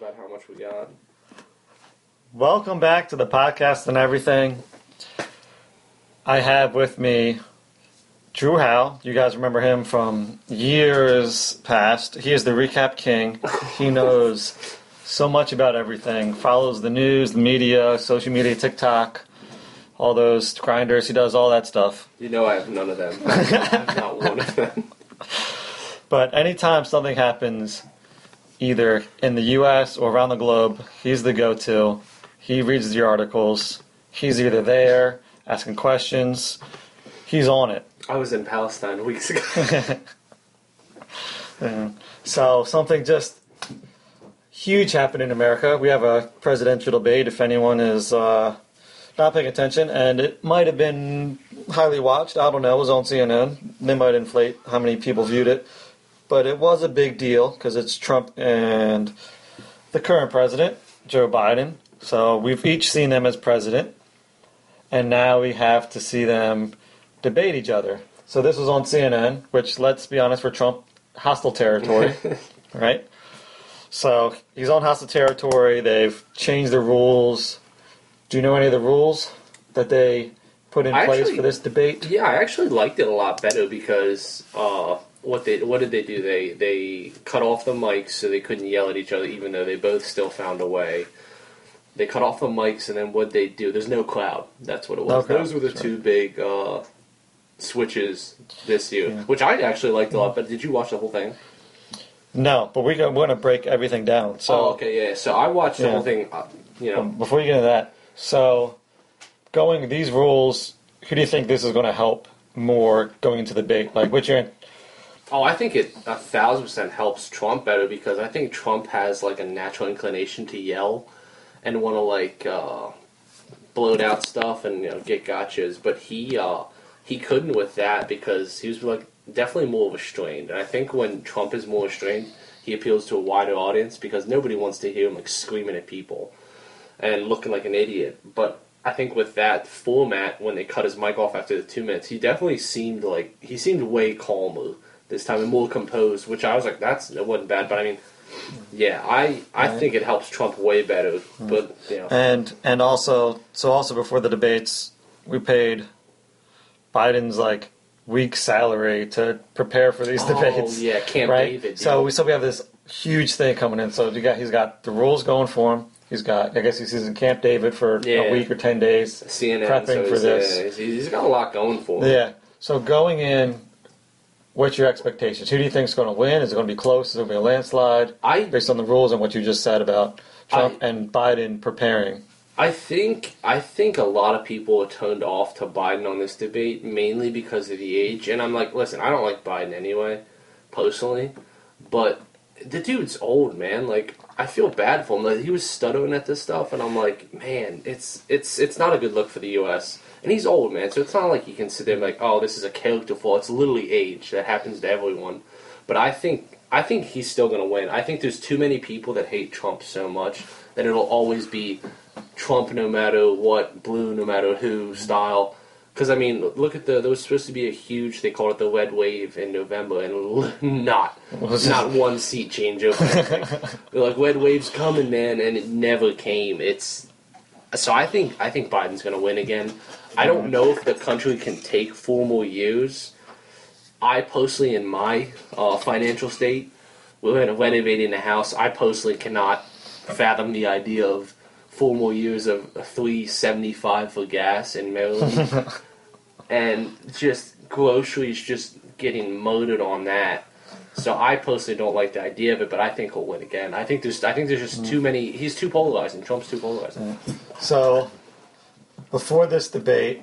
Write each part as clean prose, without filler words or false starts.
about how much we got. Welcome back to the podcast and everything. I have with me Drew Howe. You guys remember him from years past. He is the recap king. He knows so much about everything. Follows the news, the media, social media, TikTok, all those grinders. He does all that stuff. You know I have none of them. I have not one of them. But anytime something happens, either in the U.S. or around the globe, he's the go-to. He reads the articles. He's either there, asking questions. He's on it. I was in Palestine weeks ago. Yeah. So something just huge happened in America. We have a presidential debate, if anyone is not paying attention, and it might have been highly watched. I don't know. It was on CNN. They might inflate how many people viewed it. But it was a big deal because it's Trump and the current president, Joe Biden. So we've each seen them as president, and now we have to see them debate each other. So this was on CNN, which, let's be honest, for Trump, hostile territory, right? So he's on hostile territory. They've changed the rules. Do you know any of the rules that they put in place for this debate? Yeah, I actually liked it a lot better because what did they do? They cut off the mics so they couldn't yell at each other, even though they both still found a way. They cut off the mics, and then what they do? There's no crowd. That's what it was. Okay. Those were the two big switches this year, which I actually liked a lot. But did you watch the whole thing? No, but we're going to break everything down. So, okay, yeah. So I watched the whole thing. Before you get into that, so going these rules, who do you think this is going to help more going into the debate? Like, what's your? Oh, I think it 1,000% helps Trump better because I think Trump has like a natural inclination to yell and want to bloat out stuff and get gotchas, but he couldn't with that because he was like definitely more restrained. And I think when Trump is more restrained, he appeals to a wider audience because nobody wants to hear him like screaming at people and looking like an idiot. But I think with that format, when they cut his mic off after the 2 minutes, he definitely seemed way calmer this time and more composed, which I was like, it wasn't bad. But I mean, yeah, I think it helps Trump way better. But and also before the debates, we paid Biden's week's salary to prepare for these debates. Oh yeah, Camp right? David. So we have this huge thing coming in. So he's got the rules going for him. He's got, I guess he's in Camp David for a week or 10 days, CNN, prepping for this. He's got a lot going for him. Yeah. So going in, what's your expectations? Who do you think is going to win? Is it going to be close? Is it going to be a landslide? Based on the rules and what you just said about Trump and Biden preparing. I think a lot of people are turned off to Biden on this debate, mainly because of the age. And I'm like, listen, I don't like Biden anyway, personally. But the dude's old, man. Like, I feel bad for him. Like, he was stuttering at this stuff, and I'm like, man, it's not a good look for the U.S. And he's old, man, so it's not like you can sit there and be like, oh, this is a character flaw. It's literally age. That happens to everyone. But I think he's still going to win. I think there's too many people that hate Trump so much that it'll always be Trump no matter what, blue no matter who style. Because, I mean, look at there was supposed to be a huge, they called it the red wave in November, and not one seat change over. They're like, red wave's coming, man, and it never came. So I think Biden's going to win again. I don't know if the country can take 4 more years. I personally, in my financial state, we're renovating the house. I personally cannot fathom the idea of 4 more years of $3.75 for gas in Maryland, and just groceries just getting murdered on that. So I personally don't like the idea of it, but I think he'll win again. I think there's just too many. He's too polarizing. Trump's too polarizing. So before this debate,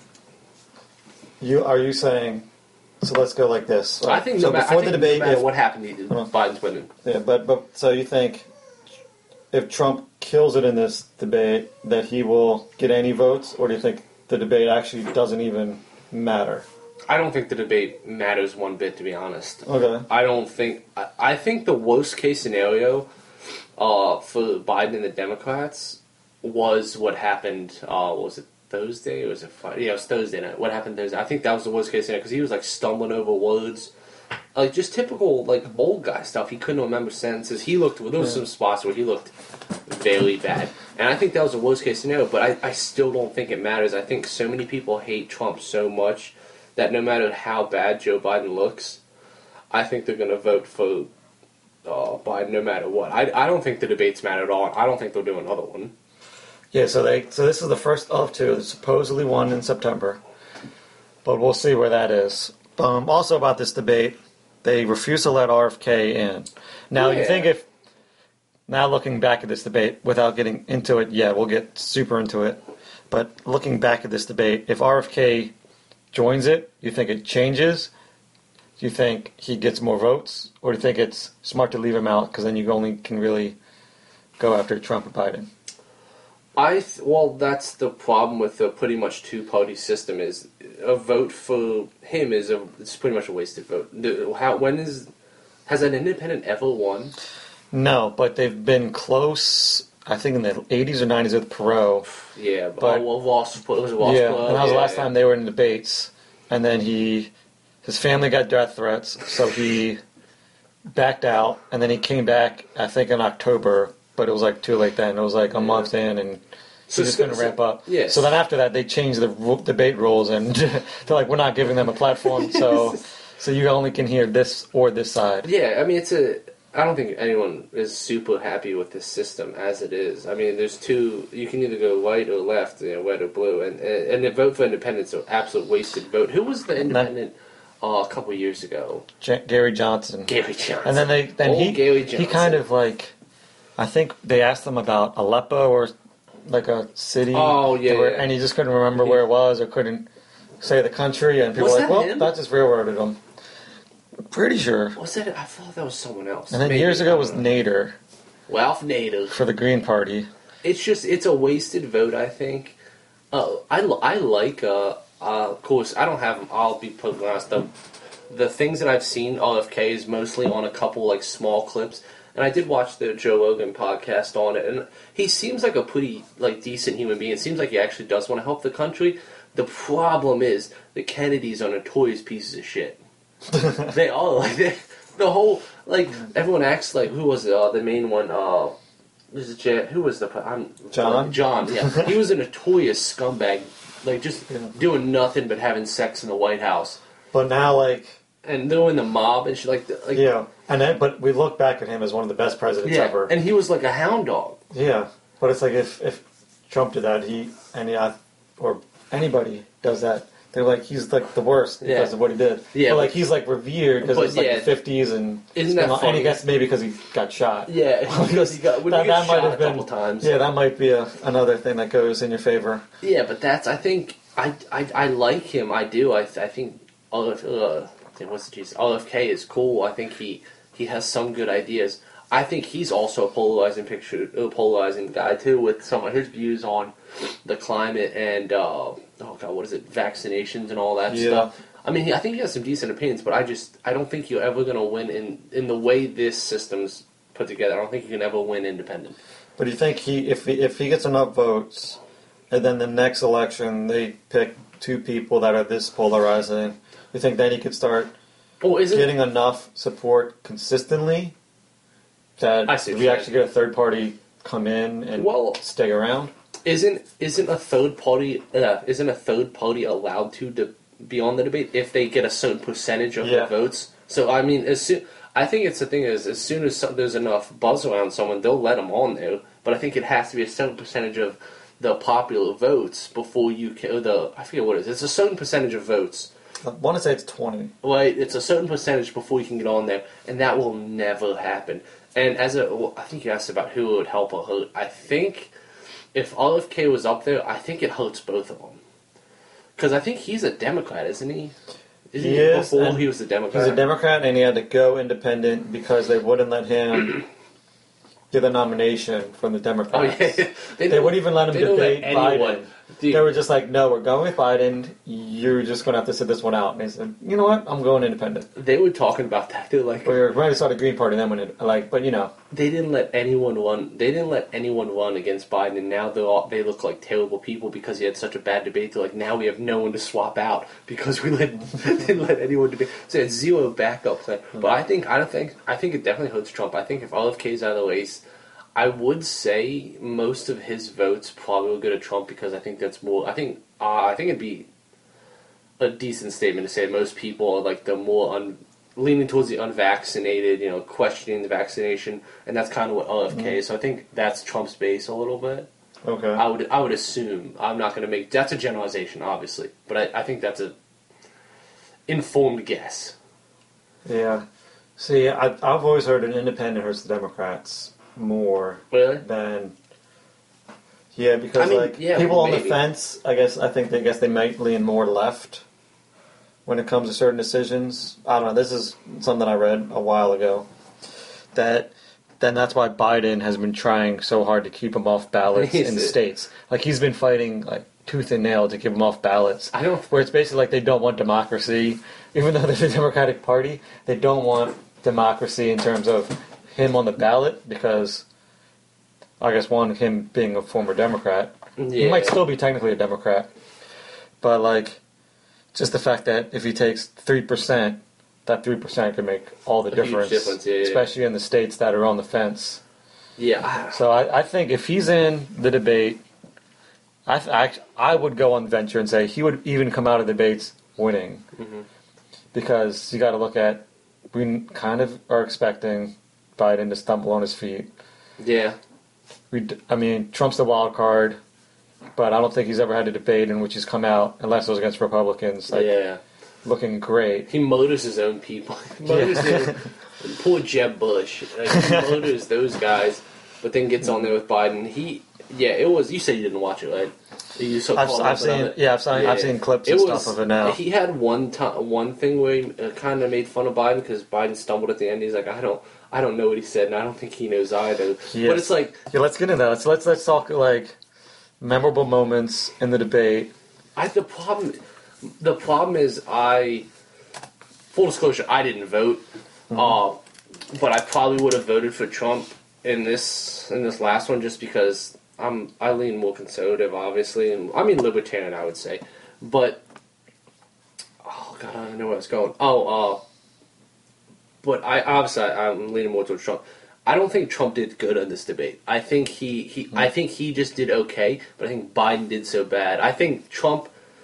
are you saying? So let's go like this. I think so. Before the debate, no matter what happened, Biden's winning. Yeah, but so you think if Trump kills it in this debate, that he will get any votes, or do you think the debate actually doesn't even matter? I don't think the debate matters one bit, to be honest. Okay. I think the worst case scenario for Biden and the Democrats was what happened. Was it Thursday or was it Friday? Yeah, it was Thursday night. What happened Thursday? I think that was the worst case scenario because he was like stumbling over words like just typical like old guy stuff. He couldn't remember sentences. There was some spots where he looked very bad, and I think that was the worst case scenario. But I still don't think it matters. I think so many people hate Trump so much that no matter how bad Joe Biden looks, I think they're going to vote for Biden no matter what. I don't think the debates matter at all. I don't think they'll do another one. Yeah, so this is the first of two. There's supposedly one in September, but we'll see where that is. Also about this debate, they refuse to let RFK in. Now, you think now looking back at this debate, without getting into it yet, we'll get super into it, but looking back at this debate, if RFK joins it, you think it changes? Do you think he gets more votes? Or do you think it's smart to leave him out because then you only can really go after Trump or Biden? Well, that's the problem with the pretty much two-party system. Is a vote for him it's pretty much a wasted vote. Has an independent ever won? No, but they've been close. I think in the 80s or 90s with Perot. Yeah, but Ross Perot. Yeah, and that was the last time they were in debates. And then his family got death threats, so he backed out. And then he came back, I think, in October. But it was like too late then. It was like a month in, and he's just going to ramp up. Yes. So then after that, they changed the debate rules, and they're like, we're not giving them a platform, so you only can hear this or this side. Yeah, I mean, I don't think anyone is super happy with this system as it is. I mean, there's two. You can either go white or left, red or blue, and the vote for independence is an absolute wasted vote. Who was the independent a couple years ago? Gary Johnson. Gary Johnson. And then he kind of like. I think they asked him about Aleppo or like a city. Oh, yeah. And he just couldn't remember where it was or couldn't say the country. And people were like, well, him? that just railroaded him. Pretty sure. Was that? I thought that was someone else. And then years ago was Nader. Ralph Nader. For the Green Party. It's a wasted vote, I think. I like, of course, I don't have them. I'll be perfectly honest. The things that I've seen, RFK is mostly on a couple like small clips. And I did watch the Joe Rogan podcast on it, and he seems like a pretty decent human being. It seems like he actually does want to help the country. The problem is the Kennedys are notorious pieces of shit. They are the whole everyone acts like who was the main one? Who was the John? John, yeah, he was a notorious scumbag, doing nothing but having sex in the White House. But now and they're in the mob and shit yeah. But we look back at him as one of the best presidents ever. And he was like a hound dog. Yeah, but it's like if Trump did that, or anybody does that, they're like he's like the worst because of what he did. Yeah, but he's revered because it's the 50s and isn't that funny? And I guess maybe because he got shot. Yeah, because he got that might have been a couple times. Yeah, that might be another thing that goes in your favor. Yeah, but I think I like him. I do. I think RFK is cool. I think he has some good ideas. I think he's also a polarizing guy too, with some of his views on the climate and vaccinations and all that stuff. I mean, I think he has some decent opinions, but I don't think you're ever going to win in the way this system's put together. I don't think you can ever win independent. But do you think if he gets enough votes, and then the next election they pick two people that are this polarizing, you think then he could start getting enough support consistently that we actually get a third party come in and stay around? Isn't a third party allowed to be on the debate if they get a certain percentage of the votes? So I mean, I think it's the thing is as soon as there's enough buzz around someone, they'll let them on there. But I think it has to be a certain percentage of the popular votes before you can. I forget what it is. It's a certain percentage of votes. I want to say it's 20. Right, it's a certain percentage before you can get on there, and that will never happen. And I think you asked about who would help or hurt. I think if RFK was up there, I think it hurts both of them. Because I think he's a Democrat, isn't he? He is. Before he was a Democrat. He's a Democrat, and he had to go independent because they wouldn't let him get a nomination from the Democrats. Oh, yeah. They wouldn't even let him debate Biden. Dude. They were just like, no, we're going with Biden. You're just going to have to sit this one out. And they said, you know what? I'm going independent. They were talking about that. They're like, We were ready to start a Green Party then when it, like, but you know. they didn't let anyone run. They didn't let anyone run against Biden, and now they look like terrible people because he had such a bad debate. They're like, now we have no one to swap out because we didn't let anyone debate. So it's zero backup plan. But I think it definitely hurts Trump. I think if RFK's out of the race, I would say most of his votes probably will go to Trump because I think that's more. I think it'd be a decent statement to say most people are like the more leaning towards the unvaccinated, questioning the vaccination, and that's kind of what RFK is. So I think that's Trump's base a little bit. Okay. I would assume. I'm not going to make that's a generalization, obviously, but I think that's a informed guess. Yeah. See, I've always heard an independent hurts the Democrats more Really? than. Yeah, because people on the fence, I think they might lean more left when it comes to certain decisions. I don't know. This is something I read a while ago. That's why Biden has been trying so hard to keep him off ballots in the states. Like he's been fighting like tooth and nail to keep him off ballots. Where it's basically like they don't want democracy, even though they're the Democratic Party. They don't want democracy in terms of him on the ballot because, I guess, him being a former Democrat, he might still be technically a Democrat, but like, just the fact that if he takes 3%, that 3% could make all the difference, especially in the states that are on the fence. Yeah. So I think if he's in the debate, I would go on the venture and say he would even come out of debates winning, because you got to look at, we kind of are expecting Biden to stumble on his feet. Yeah. Trump's the wild card, but I don't think he's ever had a debate in which he's come out, unless it was against Republicans, looking great. He murders his own people. Poor Jeb Bush. He murders those guys, but then gets on there with Biden. It was. You said you didn't watch it, right? I've seen clips and stuff of it now. He had one thing where he kind of made fun of Biden because Biden stumbled at the end. He's like, I don't know what he said, and I don't think he knows either. Yes. But it's like, let's get into that. Let's talk like memorable moments in the debate. The problem is, full disclosure, I didn't vote, but I probably would have voted for Trump in this last one just because I lean more conservative, obviously, and libertarian, I would say, but oh god, I don't know where I was going. But I'm leaning more towards Trump. I don't think Trump did good on this debate. I think he just did okay, but I think Biden did so bad. I think Trump,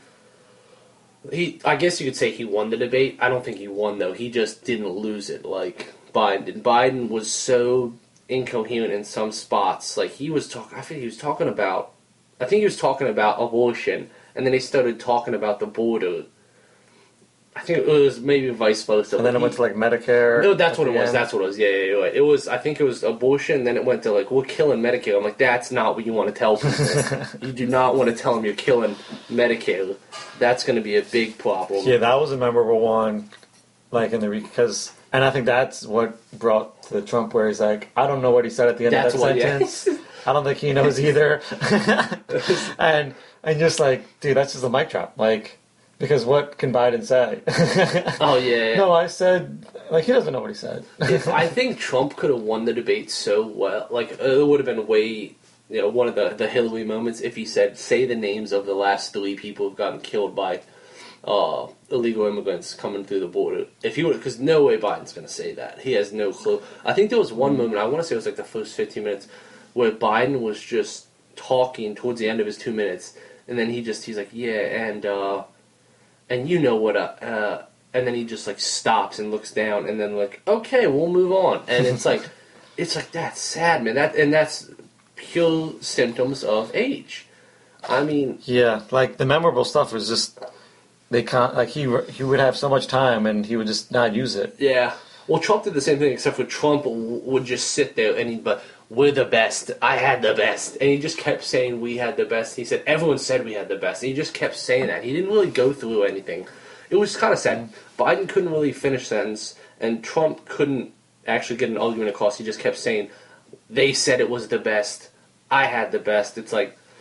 I guess you could say he won the debate. I don't think he won, though. He just didn't lose it like Biden did. Biden was so incoherent in some spots. Like he was talking about abortion, and then he started talking about the border. I think it was maybe vice versa. And then it went to like Medicare. No, that's what it was. That's what it was. Yeah, you're right. It was. I think it was abortion. Then it went to like, we're killing Medicare. I'm like, that's not what you want to tell people. You do not want to tell them you're killing Medicare. That's going to be a big problem. Yeah, that was a memorable one. Like and I think that's what brought to Trump, where he's like, I don't know what he said at the end of that sentence. Yeah. I don't think he knows either. and just like, dude, that's just a mic drop. Like. Because what can Biden say? Oh, yeah. No, I said, like, he doesn't know what he said. I think Trump could have won the debate so well. Like, it would have been one of the Hillary moments if he said, say the names of the last 3 people who've gotten killed by illegal immigrants coming through the border. If he would, because no way Biden's going to say that. He has no clue. I think there was one moment, I want to say it was like the first 15 minutes, where Biden was just talking towards the end of his 2 minutes, and then he's like, yeah, and you know what, and then he just like stops and looks down, and then like, okay, we'll move on. And it's like that's sad, man. That's pure symptoms of age. Yeah, like the memorable stuff was just they can't like he would have so much time and he would just not use it. Yeah, well, Trump did the same thing, except for Trump would just sit there but we're the best. I had the best. And he just kept saying we had the best. He said everyone said we had the best. And he just kept saying that. He didn't really go through anything. It was kind of sad. Biden couldn't really finish a sentence, and Trump couldn't actually get an argument across. He just kept saying, they said it was the best. I had the best. It's like,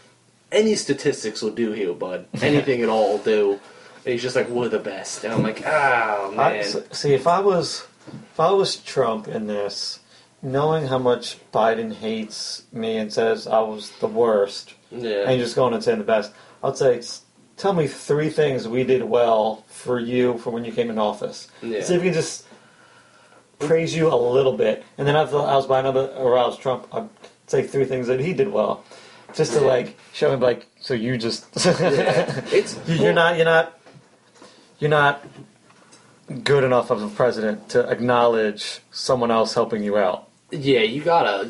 any statistics will do here, bud. Anything at all will do. And he's just like, we're the best. And I'm like, oh, man. See, if I was Trump in this, knowing how much Biden hates me and says I was the worst, Yeah. and just going and saying the best, I'd say, tell me 3 things we did well for you for when you came in office. Yeah. See if we can just praise you a little bit. And then if I was Biden or I was Trump, I'd say 3 things that he did well. Just to, like, show him, like, so you just... Yeah. You're not good enough of a president to acknowledge someone else helping you out. Yeah, you gotta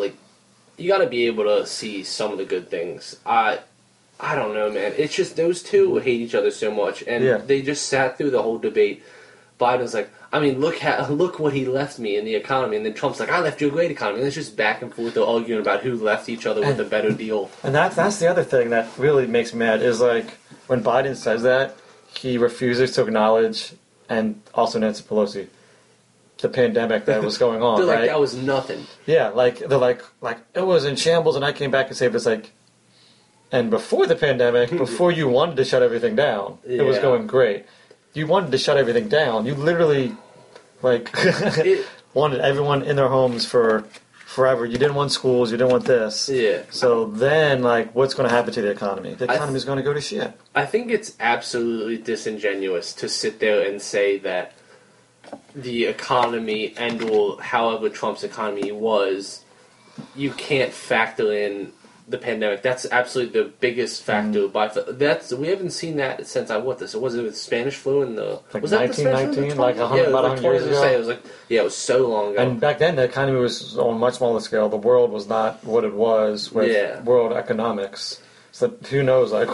be able to see some of the good things. I don't know, man. It's just those two hate each other so much, and they just sat through the whole debate. Biden's like, I mean, look what he left me in the economy, and then Trump's like, I left you a great economy. And it's just back and forth, they're arguing about who left each other with a better deal. And that's the other thing that really makes me mad is, like, when Biden says that, he refuses to acknowledge, and also Nancy Pelosi, the pandemic that was going on. They're like, right? that was nothing. Yeah, like they're like it was in shambles, and I came back and saved us. Like, and before the pandemic, before you wanted to shut everything down, it was going great. You wanted to shut everything down. You literally, like, wanted everyone in their homes for forever. You didn't want schools. You didn't want this. Yeah. So then, like, what's going to happen to the economy? The economy's going to go to shit. I think it's absolutely disingenuous to sit there and say that the economy and or however Trump's economy was, you can't factor in the pandemic. That's absolutely the biggest factor. We haven't seen that since was it with Spanish flu and the like was that the Spanish flu? 1919, like 100 years ago. It was like it was so long ago. And back then, the economy was on a much smaller scale. The world was not what it was with world economics. So who knows? Like,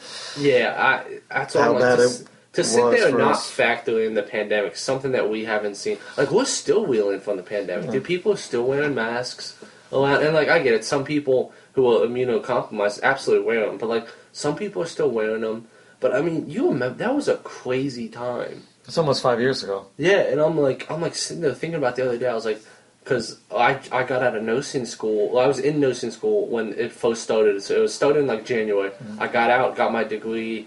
that's what I'm like. To sit there and not factor in the pandemic, something that we haven't seen. Like, we're still reeling from the pandemic. Dude, people are still wearing masks. And, like, I get it. Some people who are immunocompromised absolutely wear them. But, like, some people are still wearing them. But, I mean, you remember, that was a crazy time. It's almost 5 years ago. Yeah, and I'm like sitting there thinking about it the other day. I was like, because I got out of nursing school. Well, I was in nursing school when it first started. So it was started in, like, January. I got out, got my degree,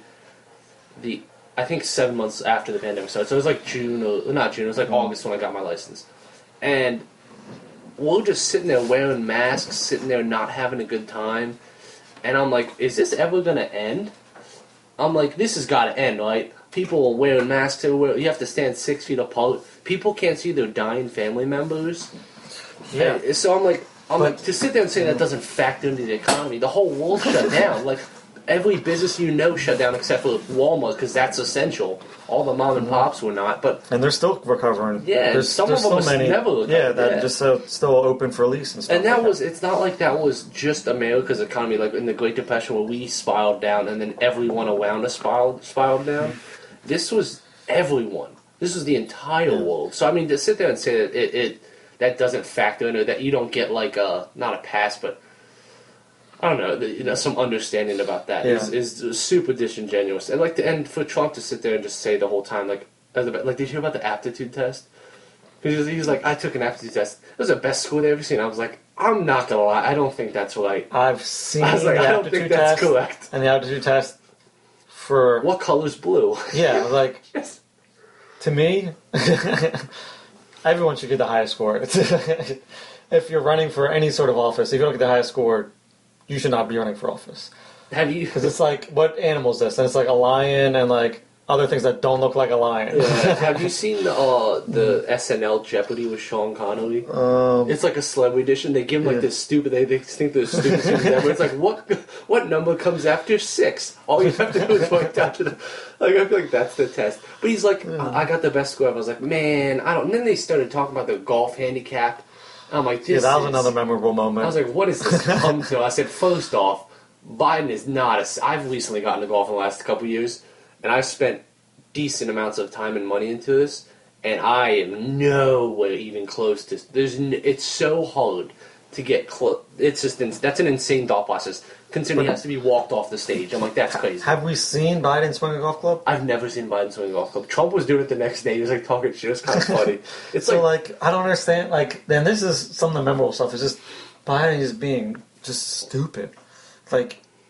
I think 7 months after the pandemic started. So it was like June, or not June, it was like August when I got my license. And we're just sitting there wearing masks, sitting there not having a good time. And I'm like, is this ever going to end? I'm like, this has got to end, right? People are wearing masks everywhere. You have to stand 6 feet apart. People can't see their dying family members. Yeah. And so I'm like, to sit there and say that doesn't factor into the economy. The whole world shut down. Like, every business shut down except for Walmart because that's essential. All the mom and pops were not, and they're still recovering. Yeah, there's some of them never recovered. Yeah, that just still open for lease and stuff. And that it's not like that was just America's economy. Like in the Great Depression, where we spiraled down, and then everyone around us spiraled down. This was everyone. This was the entire world. So I mean, to sit there and say that that doesn't factor into that, you don't get like not a pass, but I don't know, some understanding about that is super disingenuous. And for Trump to sit there and just say the whole time, like, did you hear about the aptitude test? Because he was like, I took an aptitude test. It was the best school they ever seen. I was like, I'm not gonna lie, I don't think that's right. I've seen I was like, I don't think that's correct. And the aptitude test for what color's blue? Yeah, I was like, to me, everyone should get the highest score. If you're running for any sort of office, if you don't get the highest score, you should not be running for office. Have you? Because it's like, what animal is this? And it's like a lion and like other things that don't look like a lion. Yeah. Have you seen the SNL Jeopardy with Sean Connery? It's like a celebrity edition. They give him like this stupid. They think they're stupid ever. It's like what number comes after 6? All you have to do is point down to the. Like I feel like that's the test. But he's like, I got the best score. I was like, man, I don't. And then they started talking about the golf handicap. I'm like, that was another memorable moment. I was like, what is this come to? I said, first off, Biden is not I've recently gotten to golf in the last couple of years, and I've spent decent amounts of time and money into this, and I am nowhere even close to. It's so hard to get close. It's just that's an insane thought process. Considering he has to be walked off the stage, I'm like, that's crazy. Have we seen Biden swing a golf club? I've never seen Biden swing a golf club. Trump was doing it the next day. He was like talking shit. It was kind of funny. It's so like I don't understand. Like then this is some of the memorable stuff. It's just Biden is being just stupid. Like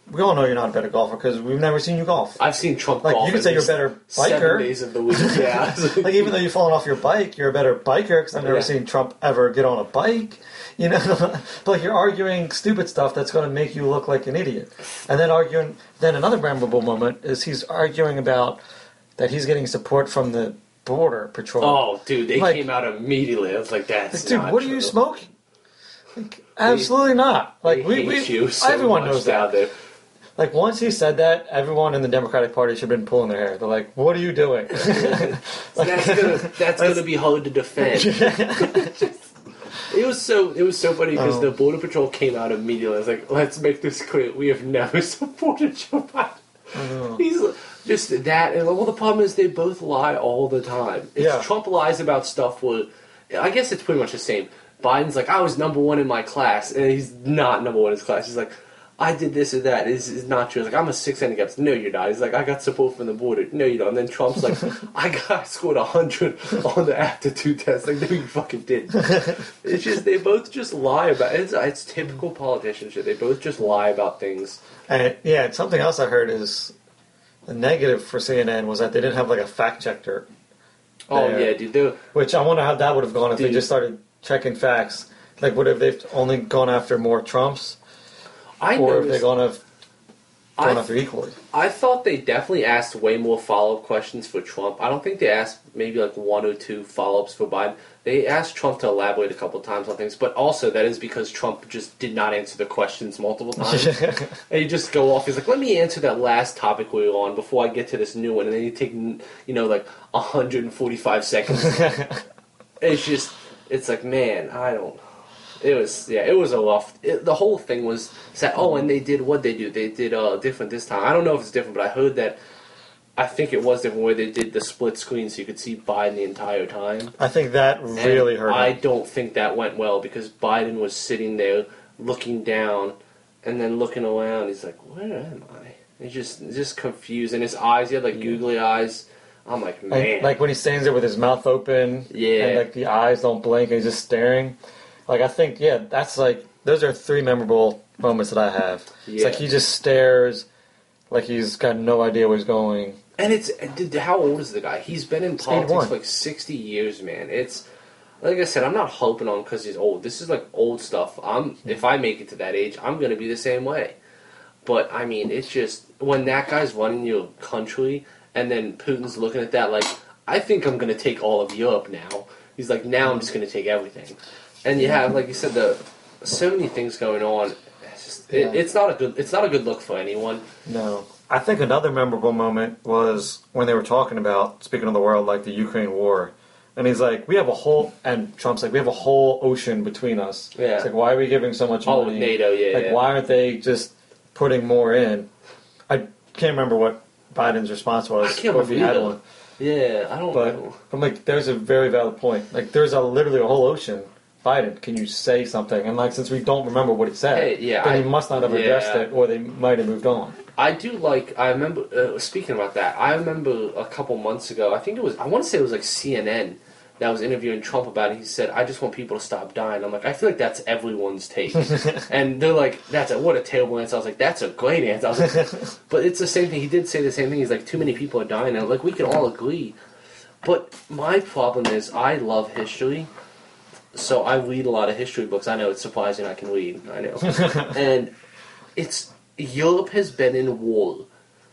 we all know you're not a better golfer because we've never seen you golf. I've seen Trump Like, golf. you could say you're a better 7 biker. days of the week. Yeah. Like, even though you've fallen off your bike, you're a better biker because I've never Yeah. seen Trump ever get on a bike. You know, but like, you're arguing stupid stuff that's going to make you look like an idiot. And then then another memorable moment is he's arguing about that he's getting support from the Border Patrol. Oh, dude, they Like- came out immediately. I was like, that's Like, dude, not what are true. you smoking? Like, absolutely not. Like, They hate you so everyone much knows down that. there. Like, once he said that, everyone in the Democratic Party should have been pulling their hair. They're like, what are you doing? That's gonna be hard to defend. It was so funny because the Border Patrol came out immediately. I was like, let's make this clear. We have never supported Joe Biden. He's just that, and well, the problem is they both lie all the time. Yeah. Trump lies about stuff where, I guess it's pretty much the same. Biden's like, I was number one in my class, and he's not number one in his class. He's like, I did this or that. It's not true. He's like, I'm a 6 handicaps. No, you're not. He's like, I got support from the border. No, you don't. And then Trump's like, I scored 100 on the aptitude test. Like, no, you fucking did. It's just, they both just lie about it. It's typical politician shit. They both just lie about things. And yeah, something else I heard is the negative for CNN was that they didn't have like a fact checker. Oh, there. yeah, dude. Which I wonder how that would have gone if they Dude. just started checking facts. Like, would have they only gone after more Trumps? I Or if noticed, they're gone I, after equally? I thought they definitely asked way more follow-up questions for Trump. I don't think they asked maybe like 1 or 2 follow-ups for Biden. They asked Trump to elaborate a couple times on things, but also that is because Trump just did not answer the questions multiple times. And you just go off. He's like, let me answer that last topic we were on before I get to this new one. And then you take, like 145 seconds. It's like, man, I don't. It was a rough. The whole thing was sad. Oh, and they did what they do. They did different this time. I don't know if it's different, but I heard that. I think it was different where they did the split screen so you could see Biden the entire time. I think that really And hurt I him. don't think that went well because Biden was sitting there looking down and then looking around. He's like, "Where am I?" He's just confused, and his eyes. He had like googly eyes. I'm like, man, And, like when he stands there with his mouth open, Yeah. and like the eyes don't blink, and he's just staring. Like, I think, yeah, that's like, those are 3 memorable moments that I have. It's Yeah. like he just stares, like he's got no idea where he's going. And dude, how old is the guy? He's been in politics 81. for like 60 years, man. It's like I said, I'm not hoping on because he's old. This is like old stuff. If I make it to that age, I'm gonna be the same way. But I mean, it's just when that guy's running your country, and then Putin's looking at that like, I think I'm gonna take all of Europe now. He's like, now I'm just gonna take everything. And you have, like you said, so many things going on. It's not a good look for anyone. No. I think another memorable moment was when they were talking about, speaking of the world, like the Ukraine war. And he's like, and Trump's like, we have a whole ocean between us. Yeah. It's like, why are we giving so much Oh, money? NATO, yeah. Like, why aren't they just putting more in? I can't remember what Biden's response was. I can't or if he remember had either. one. Yeah, I don't But know. I'm like, there's a very valid point. Like, there's literally a whole ocean. Biden, can you say something? And like, since we don't remember what he said, Hey, yeah, then he must not have addressed yeah. it, or they might have moved on. I remember, speaking about that, I remember a couple months ago, I want to say it was like CNN that was interviewing Trump about it. He said, I just want people to stop dying. I'm like, I feel like that's everyone's take. And they're like, what a terrible answer. I was like, that's a great answer. I was like, but it's the same thing. He did say the same thing. He's like, too many people are dying. And I'm like, we can all agree. But my problem is I love history. So I read a lot of history books. I know it's surprising I can read. I know. And Europe has been in war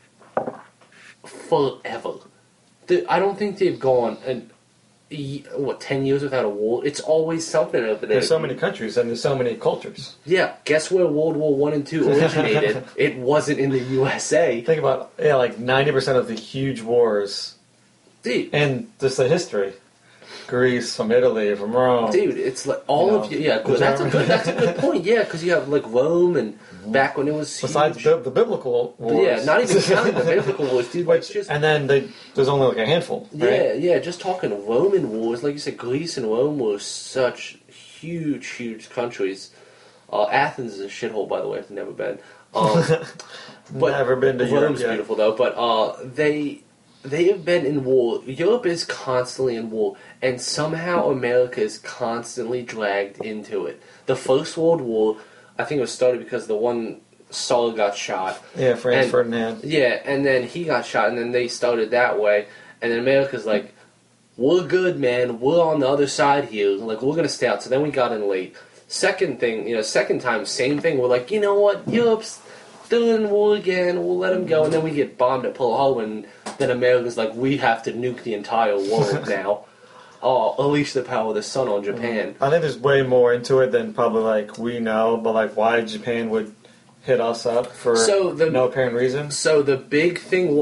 forever. I don't think they've gone 10 years without a war. It's always something over there. There's so many countries and there's so many cultures. Yeah, guess where World War One and Two originated? It wasn't in the USA. Think about like 90% of the huge wars Dude, and just the history. Greece, from Italy, from Rome. Dude, it's like all of you. Yeah, good. That's a good point. Yeah, because you have like Rome and back when it was Besides huge. the biblical But wars. yeah, not even counting the biblical wars, dude. Like just and then there's only like a handful. Right? yeah. Just talking Roman wars, like you said, Greece and Rome were such huge countries. Athens is a shithole, by the way. I've never been. But Never been to Europe Rome's yet. beautiful though. But they have been in war. Europe is constantly in war, and somehow America is constantly dragged into it. The First World War, I think it was started because the one Sulla got shot. Yeah, Franz And- Ferdinand. Yeah, and then he got shot, and then they started that way. And then America's like, we're good, man. We're on the other side here. Like, we're going to stay out. So then we got in late. Second thing, second time, same thing. We're like, you know what? Europe's still in war again. We'll let them go. And then we get bombed at Pearl Harbor, and then America's like, we have to nuke the entire world now. Unleash the power of the sun on Japan. I think there's way more into it than probably like we know, but like why Japan would hit us up for no apparent reason. So the big thing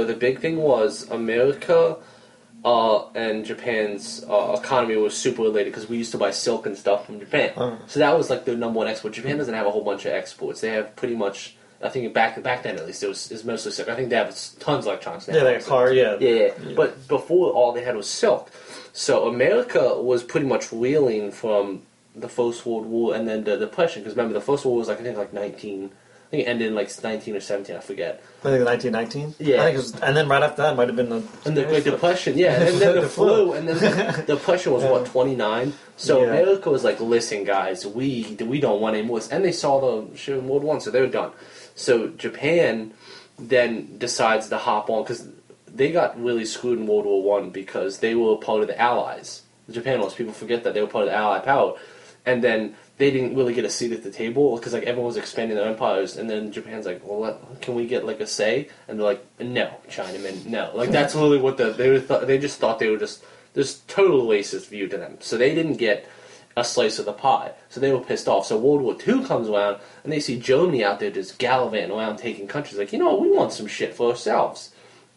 was America and Japan's economy was super related because we used to buy silk and stuff from Japan. So that was like their number one export. Japan doesn't have a whole bunch of exports. They have pretty much, I think back then at least, it was mostly silk. I think they have tons of electronics now. Yeah, like a car, yeah. But before, all they had was silk. So America was pretty much reeling from the First World War and then the Depression. Because remember, the First World War was like 19. I think it ended in like 19 or 17. I forget. I think 1919. Yeah. I think it was, and then right after that might have been the Great Depression. Yeah, and then the flu, and then the Depression was what 29. So America was like, listen, guys, we don't want any more. And they saw the shit in World War, so they were done. So Japan then decides to hop on because they got really screwed in World War One because they were part of the Allies. Japan was. People forget that they were part of the Allied power, and then they didn't really get a seat at the table because like everyone was expanding their empires, and then Japan's like, well, can we get like a say? And they're like, no, Chinaman, no. Like that's literally what they just thought they were just there's total racist view to them, so they didn't get a slice of the pie, so they were pissed off. So World War II comes around, and they see Germany out there just gallivanting around taking countries. Like, you know what, we want some shit for ourselves.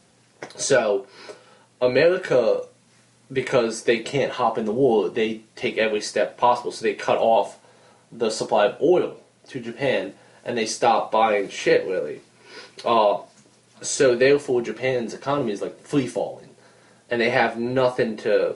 So America, because they can't hop in the war, they take every step possible. So they cut off the supply of oil to Japan, and they stop buying shit, really. So therefore, Japan's economy is like free falling, and they have nothing to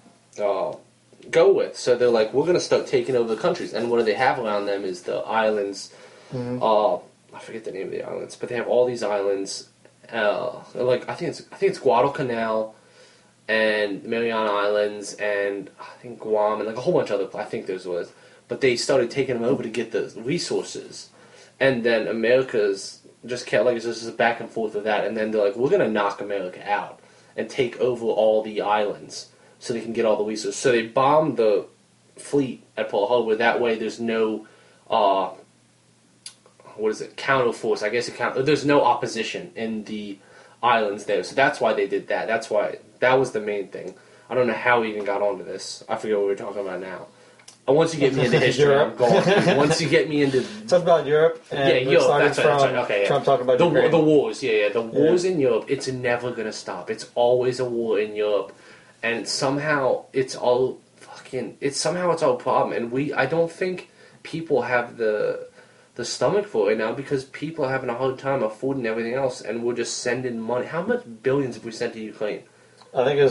go with. So they're like, we're going to start taking over the countries. And what they have around them is the islands. I forget the name of the islands, but they have all these islands. Like I think it's Guadalcanal and Mariana Islands and I think Guam and like a whole bunch of other. I think those was. But they started taking them over to get the resources, and then America's just kept like it's just back and forth with that, and then they're like, we're gonna knock America out and take over all the islands so they can get all the resources. So they bombed the fleet at Pearl Harbor. That way, there's no counter force. I guess there's no opposition in the islands there. So that's why they did that. That was the main thing. I don't know how we even got onto this. I forget what we were talking about now. Once you get me into history, I'm gone. Once you get me into... Talk about Europe. And Europe, that's right. Okay, yeah. Trump talking about Ukraine. The wars, The wars in Europe, it's never going to stop. It's always a war in Europe. And somehow it's all it's a problem. And I don't think people have the stomach for it now because people are having a hard time affording everything else, and we're just sending money. How much billions have we sent to Ukraine? I think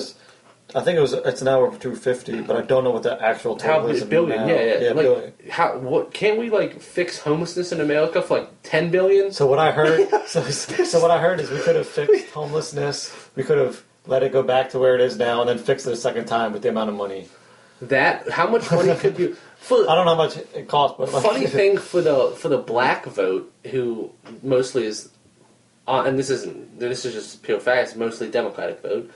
it's now over 250, but I don't know what the actual total is. Billion, yeah. Like, billion. What can't we like fix homelessness in America for like 10 billion? So what I heard, so what I heard is we could have fixed homelessness. We could have let it go back to where it is now, and then fixed it a second time with the amount of money. How much money could you? I don't know how much it costs, but funny thing for the black vote, who mostly is, and this is just pure fact, it's mostly Democratic vote.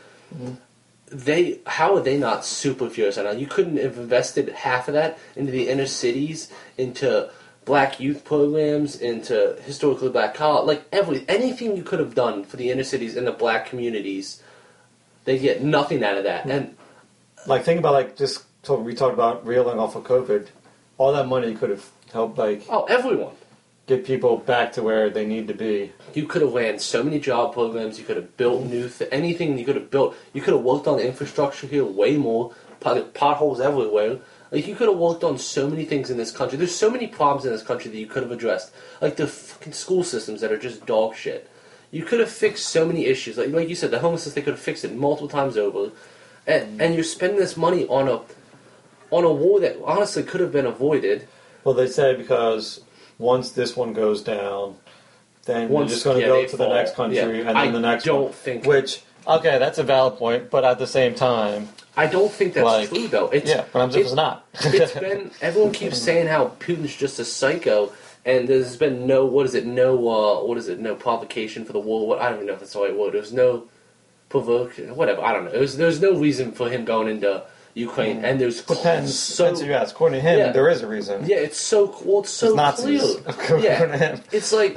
Mm-hmm. How are they not super furious right now? You couldn't have invested half of that into the inner cities, into black youth programs, into historically black college, like anything you could have done for the inner cities and the black communities. They get nothing out of that, and like think about we talked about reeling off of COVID. All that money could have helped everyone get people back to where they need to be. You could have ran so many job programs. You could have built anything you could have built. You could have worked on the infrastructure here way more. Potholes everywhere. Like you could have worked on so many things in this country. There's so many problems in this country that you could have addressed. Like the fucking school systems that are just dog shit. You could have fixed so many issues. Like you said, the homelessness, they could have fixed it multiple times over. And you're spending this money on a war that honestly could have been avoided. Well, they say because once this one goes down, then you're just going to go to the next country and then the next one. Okay, that's a valid point, but at the same time... I don't think that's true, though. But it's not. Everyone keeps saying how Putin's just a psycho, and there's been no no provocation for the war. I don't even know if that's the right word. There's no whatever. I don't know. There's no reason for him going into Ukraine, and there's depends who you ask. According to him, there is a reason. Yeah, it's so clear. Yeah, it's like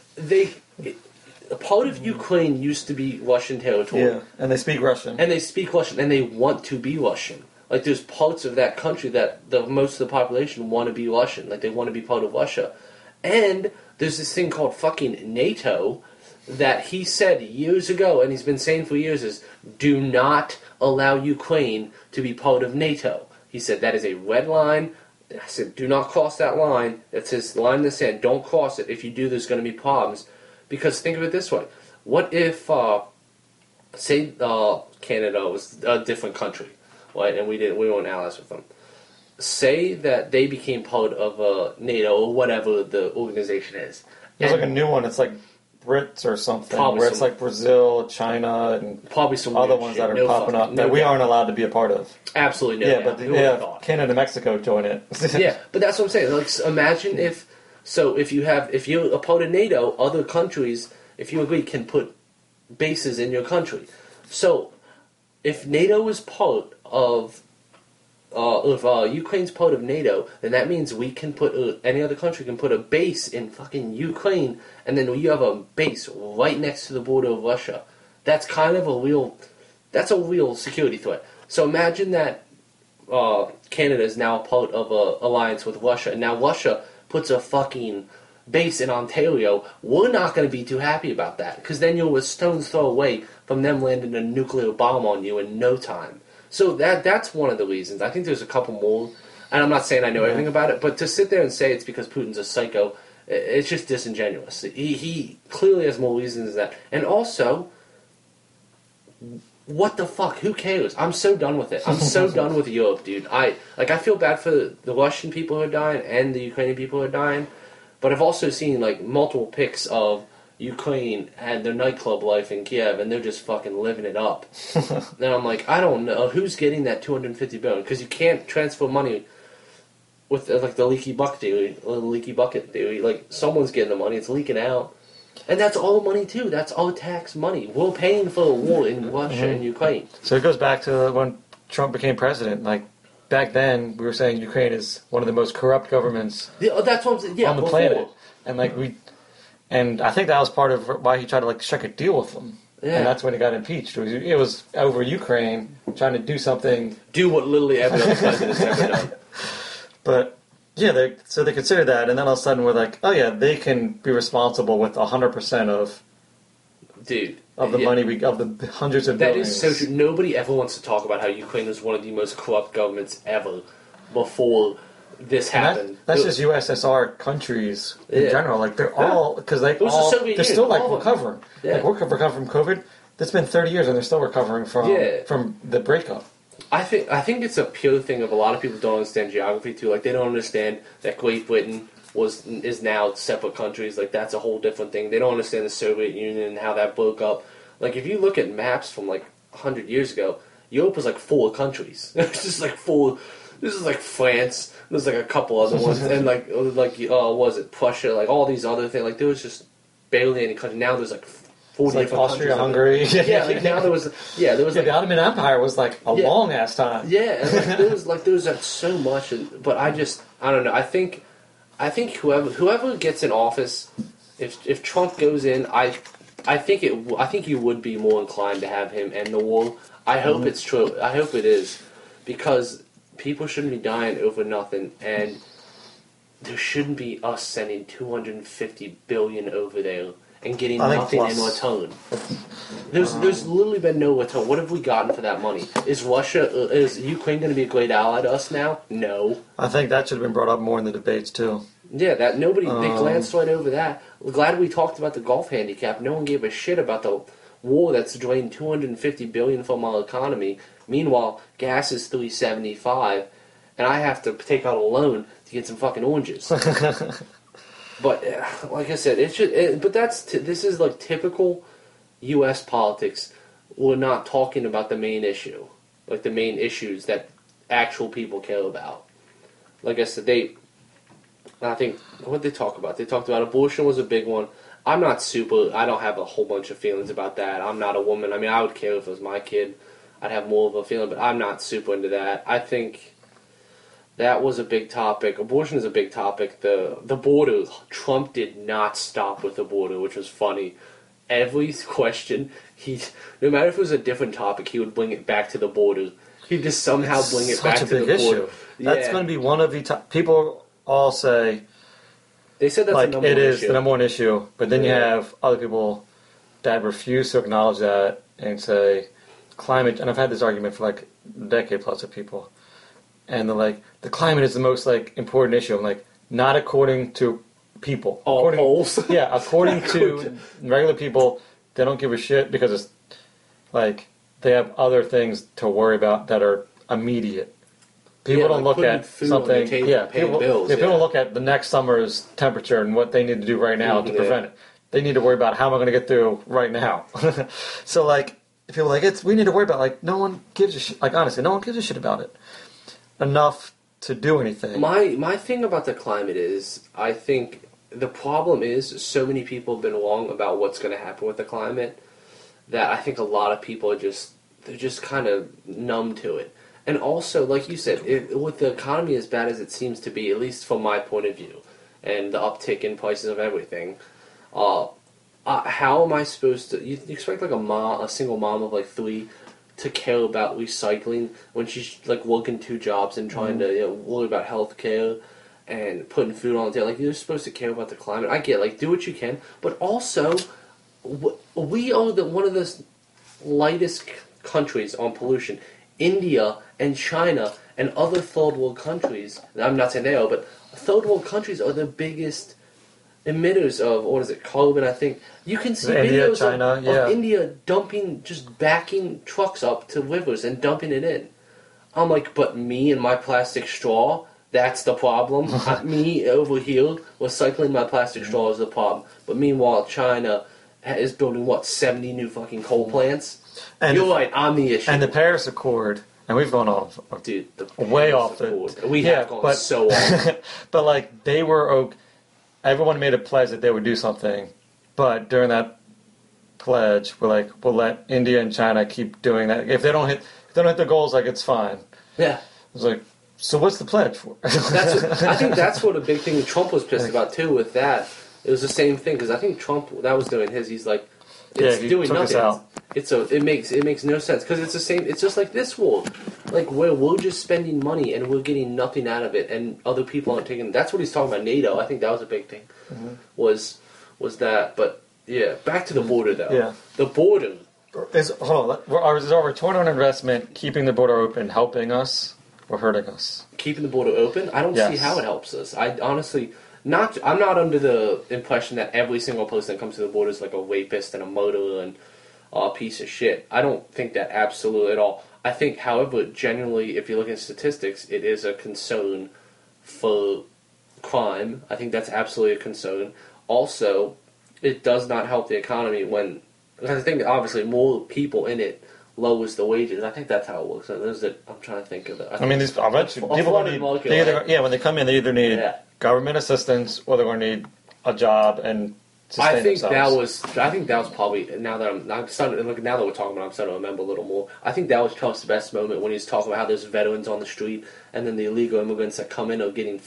a part of Ukraine used to be Russian territory. Yeah, and they speak Russian. And they want to be Russian. Like, there's parts of that country that most of the population want to be Russian. Like, they want to be part of Russia. And there's this thing called fucking NATO that he said years ago, and he's been saying for years, is do not allow Ukraine to be part of NATO. He said that is a red line. I said, do not cross that line. It's his line in the sand. Don't cross it. If you do, there's going to be problems. Because think of it this way. What if, say, Canada was a different country, right? And we weren't allies with them. Say that they became part of NATO or whatever the organization is. There's like a new one. It's like Brits or something, probably where it's like Brazil, China, and probably some other ones that are popping up that we aren't allowed to be a part of. Absolutely no. Yeah, but Canada and Mexico join it. Yeah, but that's what I'm saying. Like, imagine if you're a part of NATO, other countries, if you agree, can put bases in your country. So, if NATO is part of if Ukraine's part of NATO, then that means we can put any other country can put a base in fucking Ukraine, and then you have a base right next to the border of Russia. That's kind of a real security threat. So imagine that Canada is now part of an alliance with Russia, and now Russia puts a fucking base in Ontario. We're not going to be too happy about that, because then you're a stone's throw away from them landing a nuclear bomb on you in no time. So that's one of the reasons. I think there's a couple more, and I'm not saying I know everything about it, but to sit there and say it's because Putin's a psycho, it's just disingenuous. He clearly has more reasons than that. And also, what the fuck? Who cares? I'm so done with it. I'm so done with Europe, dude. I feel bad for the Russian people who are dying and the Ukrainian people who are dying, but I've also seen like multiple pics of Ukraine and their nightclub life in Kiev, and they're just fucking living it up. Then I'm like, I don't know who's getting that $250 billion, because you can't transfer money with like the leaky bucket theory. Like, someone's getting the money, it's leaking out, and that's all money too. That's all tax money. We're paying for a war in Russia and Ukraine. So it goes back to when Trump became president. Like, back then, we were saying Ukraine is one of the most corrupt governments that's what I'm saying. Yeah, on the planet, and I think that was part of why he tried to like strike a deal with them. Yeah. And that's when he got impeached. It was over Ukraine, trying to do something. Do what literally every other president has ever done. But, yeah, they consider that, and then all of a sudden we're like, oh yeah, they can be responsible with 100% of the money, of the hundreds of billions. That is so true. Nobody ever wants to talk about how Ukraine was one of the most corrupt governments ever before this happened. That's just USSR countries in general. Like, they're all, because they're still like recovering. Yeah. Like, we're recovering from COVID. It's been 30 years and they're still recovering from the breakup. I think it's a pure thing of a lot of people don't understand geography too. Like, they don't understand that Great Britain is now separate countries. Like, that's a whole different thing. They don't understand the Soviet Union and how that broke up. Like, if you look at maps from like 100 years ago, Europe was like 4 countries. It's just like 4. This is like France. There's like a couple other ones, and what was it, Prussia? Like, all these other things. Like, there was just barely any country. Now there's like 40 like Austria, Hungary. Yeah, like now there was the Ottoman Empire was like a long ass time. Yeah, and there was like so much, but I don't know. I think whoever gets in office, if Trump goes in, I think you would be more inclined to have him end the war. I hope it's true. I hope it is, because people shouldn't be dying over nothing, and there shouldn't be us sending $250 billion over there and getting nothing in return. There's literally been no return. What have we gotten for that money? Is Ukraine going to be a great ally to us now? No. I think that should have been brought up more in the debates too. Yeah, they glanced right over that. We're glad we talked about the golf handicap. No one gave a shit about the war that's drained $250 billion from our economy. Meanwhile, gas is $3.75, and I have to take out a loan to get some fucking oranges. But like I said, this is like typical U.S. politics. We're not talking about the main issue, like the main issues that actual people care about. Like I said, I think, what did they talk about? They talked about abortion was a big one. I don't have a whole bunch of feelings about that. I'm not a woman. I mean, I would care if it was my kid. I'd have more of a feeling, but I'm not super into that. I think that was a big topic. Abortion is a big topic. The border, Trump did not stop with the border, which was funny. Every question, no matter if it was a different topic, he would bring it back to the border. He'd just somehow bring it back to the border. Issue. That's going to be one of the people all say. They said that's like the number it one is issue. the number one issue, but then you have other people that refuse to acknowledge that and say climate. And I've had this argument for like a decade plus with people, and they're like, the climate is the most like important issue. I'm like, not according to people. All polls. Yeah, according to regular people, they don't give a shit because it's like they have other things to worry about that are immediate. People don't look at something. People don't look at the next summer's temperature and what they need to do right now to prevent it. They need to worry about how am I going to get through right now. So like, people are like we need to worry about like no one gives a shit. Like honestly, no one gives a shit about it enough to do anything. My thing about the climate is I think the problem is so many people have been wrong about what's going to happen with the climate that I think a lot of people they're just kind of numb to it. And also, like you said, with the economy as bad as it seems to be, at least from my point of view, and the uptick in prices of everything, how am I supposed to? You expect like a single mom of like 3 to care about recycling when she's like working 2 jobs and trying to worry about healthcare and putting food on the table? Like you're supposed to care about the climate. I get like do what you can, but also we are one of the lightest countries on pollution. India and China and other third world countries, I'm not saying they are, but third world countries are the biggest emitters of, carbon, I think. You can see India, videos China, of India just backing trucks up to rivers and dumping it in. I'm like, but me and my plastic straw, that's the problem. Me over here recycling my plastic straw is the problem. But meanwhile, China is building, 70 new fucking coal plants? And you're right, I'm the issue. And the Paris Accord, and we've gone off, dude, way off We have gone so off. But like they were, everyone made a pledge that they would do something, but during that pledge, we're like, we'll let India and China keep doing that. If they don't hit their goals, like it's fine. Yeah, it's like, so what's the pledge for? I think that's what a big thing Trump was pissed about too. With that, it was the same thing because I think Trump that was doing his. He's like, it's doing nothing. It makes no sense because it's the same. It's just like this war, like where we're just spending money and we're getting nothing out of it, and other people aren't taking. That's what he's talking about. NATO. I think that was a big thing. Was that? But yeah, back to the border though. Yeah, the border is our return on investment keeping the border open helping us or hurting us? Keeping the border open, I don't see how it helps us. I honestly. I'm not under the impression that every single person that comes to the border is like a rapist and a murderer and a piece of shit. I don't think that absolutely at all. I think, however, generally, if you look at statistics, it is a concern for crime. I think that's absolutely a concern. Also, it does not help the economy when, because I think obviously more people in it lowers the wages. I think that's how it works. I'm trying to think of it. I mean, I bet you people need, when they come in, they either need government assistance or they're going to need a job and sustain themselves. I think that was probably, now that we're talking about it, I'm starting to remember a little more. I think that was Trump's best moment when he was talking about how there's veterans on the street and then the illegal immigrants that come in are getting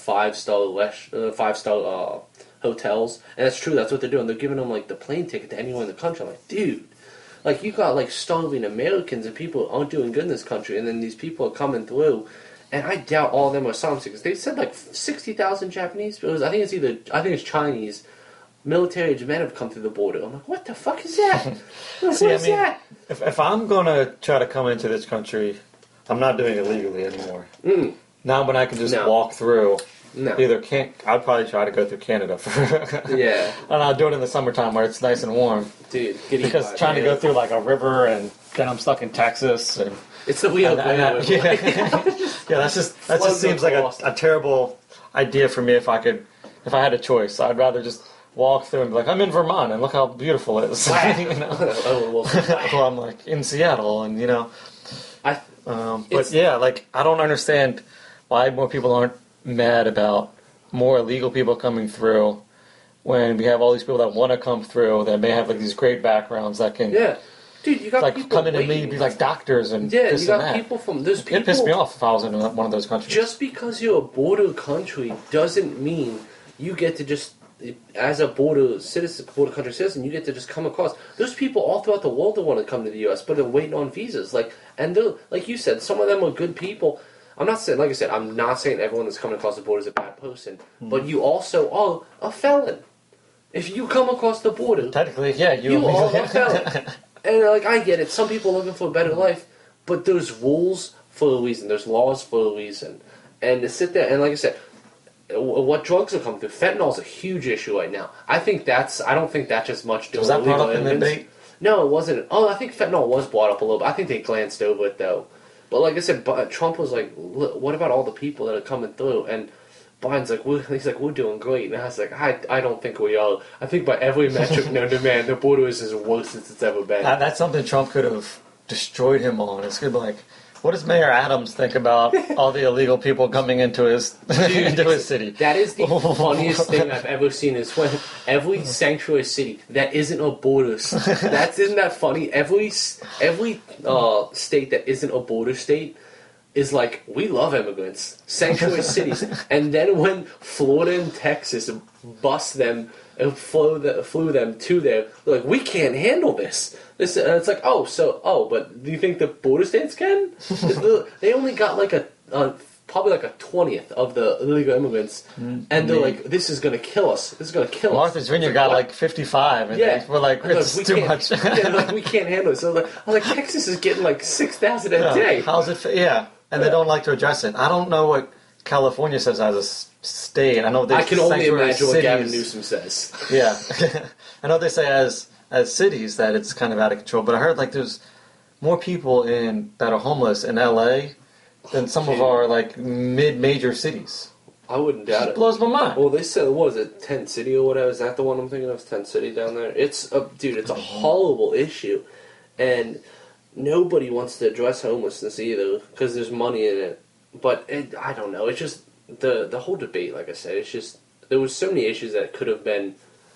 5-star hotels. And that's true, that's what they're doing. They're giving them like the plane ticket to anyone in the country. I'm like, dude, like you got like starving Americans and people aren't doing good in this country, and then these people are coming through. And I doubt all of them are asylum seekers. They said like 60,000 Japanese. I think it's Chinese military-age men have come through the border. I'm like, what the fuck is that? What is that? If I'm gonna try to come into this country, I'm not doing it legally anymore. Now, when I can just walk through, I'd probably try to go through Canada. And I'll do it in the summertime where it's nice and warm. Dude, because trying to go through like a river and then I'm stuck in Texas and. It's the wheel. That just seems like a terrible idea for me. If I had a choice, I'd rather just walk through and be like, I'm in Vermont and look how beautiful it is. Or I'm like in Seattle and but I don't understand why more people aren't mad about more illegal people coming through when we have all these people that want to come through that may have like these great backgrounds that can Dude, you got like people come in and maybe be like doctors and yeah, this you got and that. people from there's people. It pissed me off if I was in one of those countries. Just because you're a border country doesn't mean you get to just, as a border country citizen, you get to just come across. There's people all throughout the world that want to come to the U.S., but they're waiting on visas. And like you said, some of them are good people. I'm not saying, like I said, I'm not saying everyone that's coming across the border is a bad person, but you also are a felon. If you come across the border, technically, yeah, you are a felon. And I get it. Some people are looking for a better life, but there's rules for a reason. There's laws for a reason. And to sit there and, like I said, what drugs are coming through? Fentanyl's a huge issue right now. I don't think that's just much doing. Was that brought up in the debate? No, it wasn't. Oh, I think fentanyl was brought up a little bit. I think they glanced over it though. But like I said, Trump was like, "What about all the people that are coming through?" And Biden's like, we're doing great. And I was like, I don't think we are. I think by every metric known to man, the border is as worse as it's ever been. That's something Trump could have destroyed him on. It's going to be like, what does Mayor Adams think about all the illegal people coming into his his city? That is the funniest thing I've ever seen is when every sanctuary city that isn't a border, isn't that funny? Every state that isn't a border state is like, we love immigrants, sanctuary cities. And then when Florida and Texas bust them and flew them to there, they're like, we can't handle this. And it's like, but do you think the border states can? They only got probably like a 20th of the illegal immigrants, and they're like, this is going to kill us. This is going to kill us. Martha's Vineyard got like 55, and we're like, it's too much. We can't handle it. So I was like, Texas is getting like 6,000 a day. How's it? Yeah. And they don't like to address it. I don't know what California says as a state. I know I can only imagine cities. what Gavin Newsom says. Yeah. I know they say as cities that it's kind of out of control, but I heard like there's more people that are homeless in LA than some of our like mid-major cities. I wouldn't doubt it. Blows my mind. Well, they said, what is it, Tent City or whatever? Is that the one I'm thinking of? Tent City down there? It's a horrible issue. And nobody wants to address homelessness either because there's money in it. But I don't know. It's just the whole debate, like I said, it's just there was so many issues that could have been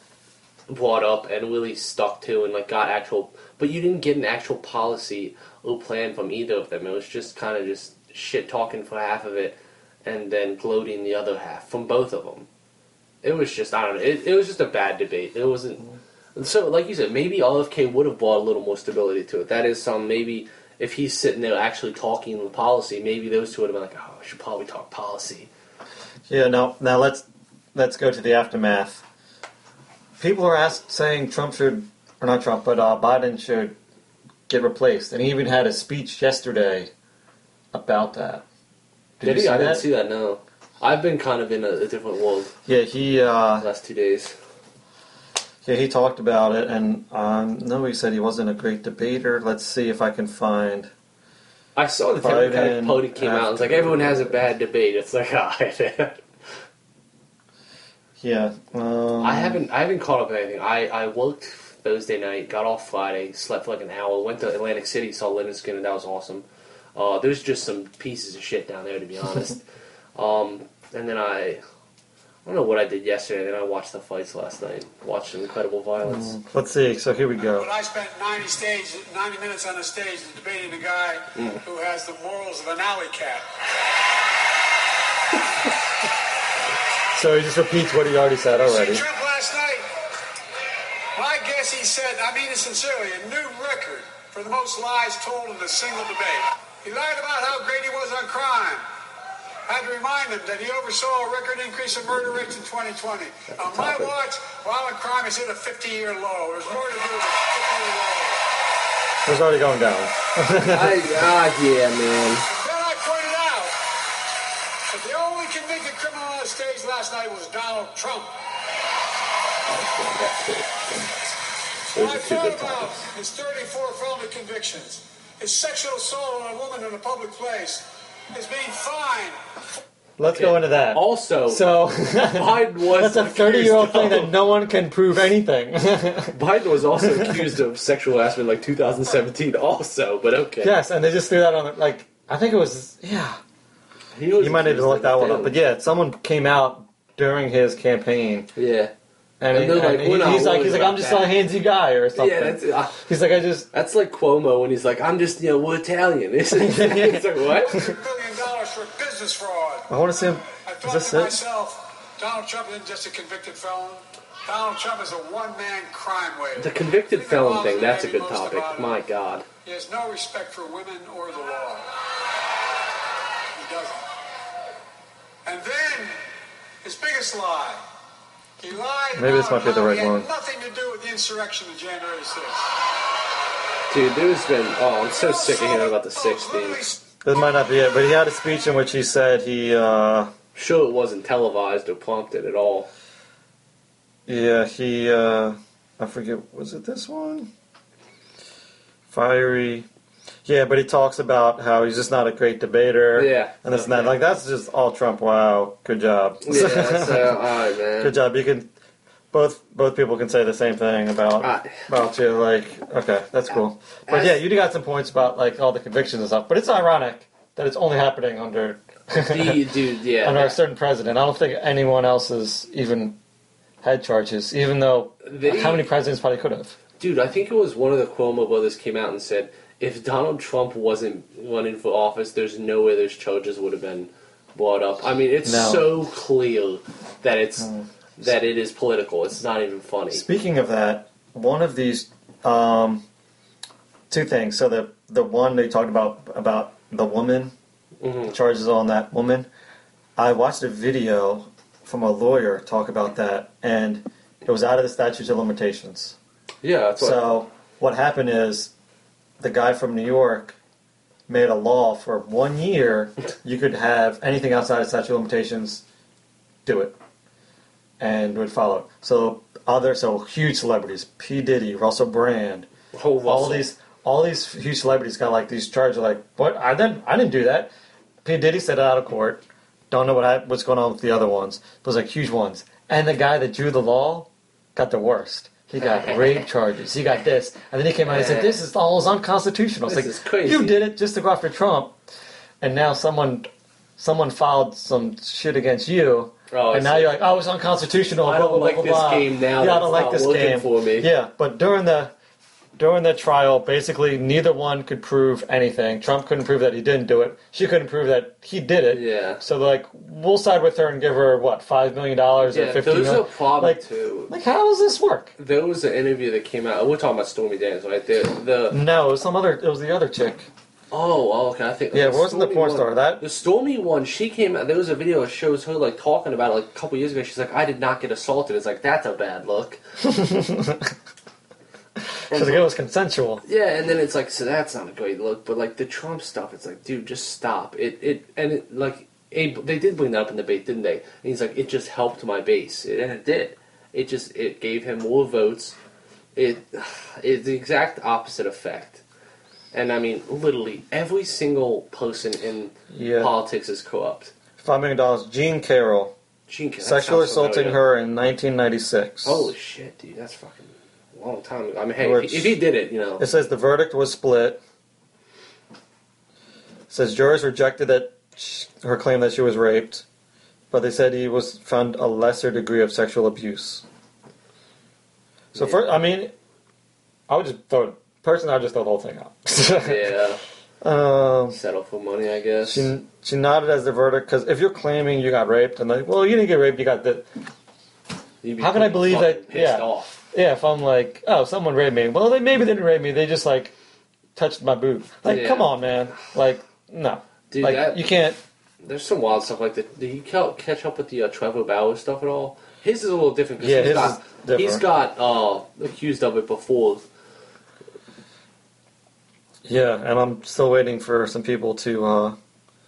brought up and really stuck to and got actual, but you didn't get an actual policy or plan from either of them. It was just kind of just shit talking for half of it and then gloating the other half from both of them. It was just, I don't know, it was just a bad debate. It wasn't. So, like you said, maybe RFK would have brought a little more stability to it. That is maybe if he's sitting there actually talking the policy, maybe those two would have been like, oh, I should probably talk policy. Yeah, now let's go to the aftermath. People are saying Biden should get replaced. And he even had a speech yesterday about that. Did he? I didn't see that, no. I've been kind of in a different world. Yeah, he... last 2 days. Yeah, he talked about it, and he said he wasn't a great debater. Let's see if I can find... I saw the Democratic Party came out and was like, everyone has a bad debate. It's like, yeah. I haven't caught up with anything. I worked Thursday night, got off Friday, slept for like an hour, went to Atlantic City, saw Lynyrd Skynyrd, and that was awesome. There's just some pieces of shit down there, to be honest. And then I don't know what I did yesterday. Then I watched the fights last night. Watched Incredible Violence. Let's see. So here we go. But I spent 90 minutes on a stage debating a guy who has the morals of an alley cat. So he just repeats what he already said already. See Trump last night? My guess he said, I mean it sincerely, a new record for the most lies told in a single debate. He lied about how great he was on crime. I had to remind him that he oversaw a record increase in murder rates in 2020. On my watch, violent crime is at a 50-year low. There's more to do than 50-year low. It's already going down. Yeah, man. Then I pointed out that the only convicted criminal on the stage last night was Donald Trump. When I thought about his 34 felony convictions, his sexual assault on a woman in a public place, is being fined. Let's go into that. Also, so Biden was that's a 30-year-old thing that no one can prove anything. Biden was also accused of sexual harassment in 2017 also, but okay. Yes, and they just threw that on I think it was, yeah. You might need to look that one up. But yeah, someone came out during his campaign. Yeah. And, And they're like, we're not he's like, worried I'm about just that. a handsy guy or something. Yeah, He's like, that's like Cuomo when he's like, I'm just, we're Italian. It's like, what? $1 billion for business fraud. I want to see him. I Is thought this to it? myself, Donald Trump isn't just a convicted felon. Donald Trump is a one-man crime wave. The convicted Think felon about thing, it, that's a maybe good most topic. about it. My God. He has no respect for women or the law. He doesn't. And then, his biggest lie. He lied Maybe this about might be the how right he had one. nothing to do with the insurrection of January 6th. Dude, there's been, I'm so sick of hearing about the 60s. This might not be it, but he had a speech in which he said he, Sure, it wasn't televised or prompted at all. I forget, was it this one? Fiery. Yeah, but he talks about how he's just not a great debater. Yeah. And this and that. Like, that's just all Trump. Wow. Good job. Yeah, so, alright, man. Good job. You can, both people can say the same thing about you. Like, okay, that's cool. But yeah, you got some points about, like, all the convictions and stuff. But it's ironic that it's only happening under Dude, yeah. under a certain president. I don't think anyone else has even had charges, even though how many presidents probably could have. Dude, I think it was one of the Cuomo brothers came out and said, if Donald Trump wasn't running for office, there's no way those charges would have been brought up. I mean, it's so clear that that it is political. It's not even funny. Speaking of that, one of these two things. So the one they talked about the woman, charges on that woman. I watched a video from a lawyer talk about that, and it was out of the statute of limitations. Yeah, that's what. So what happened is the guy from New York made a law for 1 year you could have anything outside of statute of limitations do it, and would follow it. So huge celebrities, P. Diddy, Russell Brand, all these huge celebrities got like these charges. Like, what? I didn't do that. P. Diddy said it out of court. Don't know what's going on with the other ones. Those like huge ones. And the guy that drew the law got the worst. He got rape charges. He got this, and then he came out and said, "This is all unconstitutional." It's This like, is crazy. You did it just to go after Trump, and now someone filed some shit against you. And now you're like, oh, it's unconstitutional. I don't like this game now. Yeah, I don't It's like not this working game. for me. Yeah, but during the trial, basically neither one could prove anything. Trump couldn't prove that he didn't do it. She couldn't prove that he did it. Yeah. So they're like, we'll side with her and give her what, $5 million or $15 million? There's a problem like, too. Like, how does this work? There was an interview that came out. We're talking about Stormy Daniels, right? No, it was the other chick. Oh, okay. I think. Yeah, it wasn't the porn star. The Stormy one, she came out. There was a video that shows her like talking about it like a couple years ago. She's like, "I did not get assaulted." It's like that's a bad look. Because it was consensual. Yeah, and then it's like, so that's not a great look. But like the Trump stuff, it's like, dude, just stop. They did bring that up in the debate, didn't they? And he's like, it just helped my base, and it did. It gave him more votes. It's the exact opposite effect. And I mean, literally every single person in politics is corrupt. $5 million. Jean Carroll. Sexually assaulting her in 1996. Holy shit, dude, that's fucking a long time ago. I mean, hey, if he did it, It says the verdict was split. It says jurors rejected her claim that she was raped, but they said he was found a lesser degree of sexual abuse. So, I would just throw the whole thing out. Yeah. Settle for money, I guess. She nodded as the verdict, because if you're claiming you got raped, and like, well, you didn't get raped, you got the... How can I believe that? Pissed off. Yeah, if I'm like, oh, someone raped me. Well, maybe they didn't rape me. They just like touched my boob. Like, come on, man. Like, no. Dude, like, you can't. There's some wild stuff like that. Did you catch up with the Trevor Bauer stuff at all? His is a little different because he's got accused of it before. Yeah, and I'm still waiting for some people to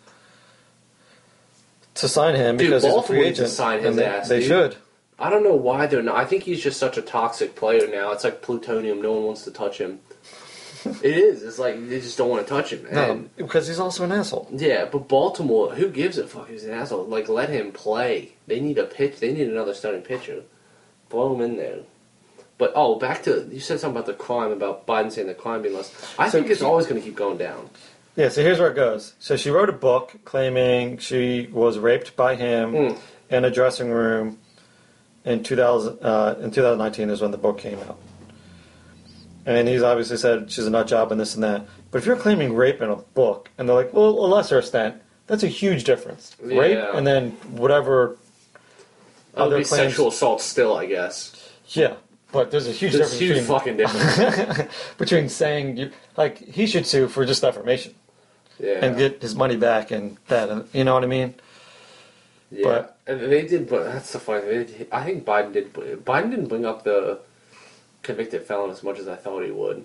sign him because he's a free agent. To sign his ass. They should. I don't know why they're not. I think he's just such a toxic player now. It's like plutonium. No one wants to touch him. It is. It's like they just don't want to touch him. No, because he's also an asshole. Yeah, but Baltimore, who gives a fuck? He's an asshole. Like, let him play. They need a pitch. They need another starting pitcher. Blow him in there. But, back to, you said something about the crime, about Biden saying the crime being less. I think it's always going to keep going down. Yeah, so here's where it goes. So she wrote a book claiming she was raped by him in a dressing room in 2019 is when the book came out. And he's obviously said she's a nut job and this and that. But if you're claiming rape in a book, and they're like, well, a lesser extent, that's a huge difference. Yeah. Rape and then whatever Other claims. sexual assault still, I guess. Yeah, but there's a huge There's difference huge fucking difference. between saying, he should sue for just defamation Yeah. and get his money back and that, you know what I mean? Yeah, But- and they did. But that's the funny thing. I think Biden did. Biden didn't bring up the convicted felon as much as I thought he would.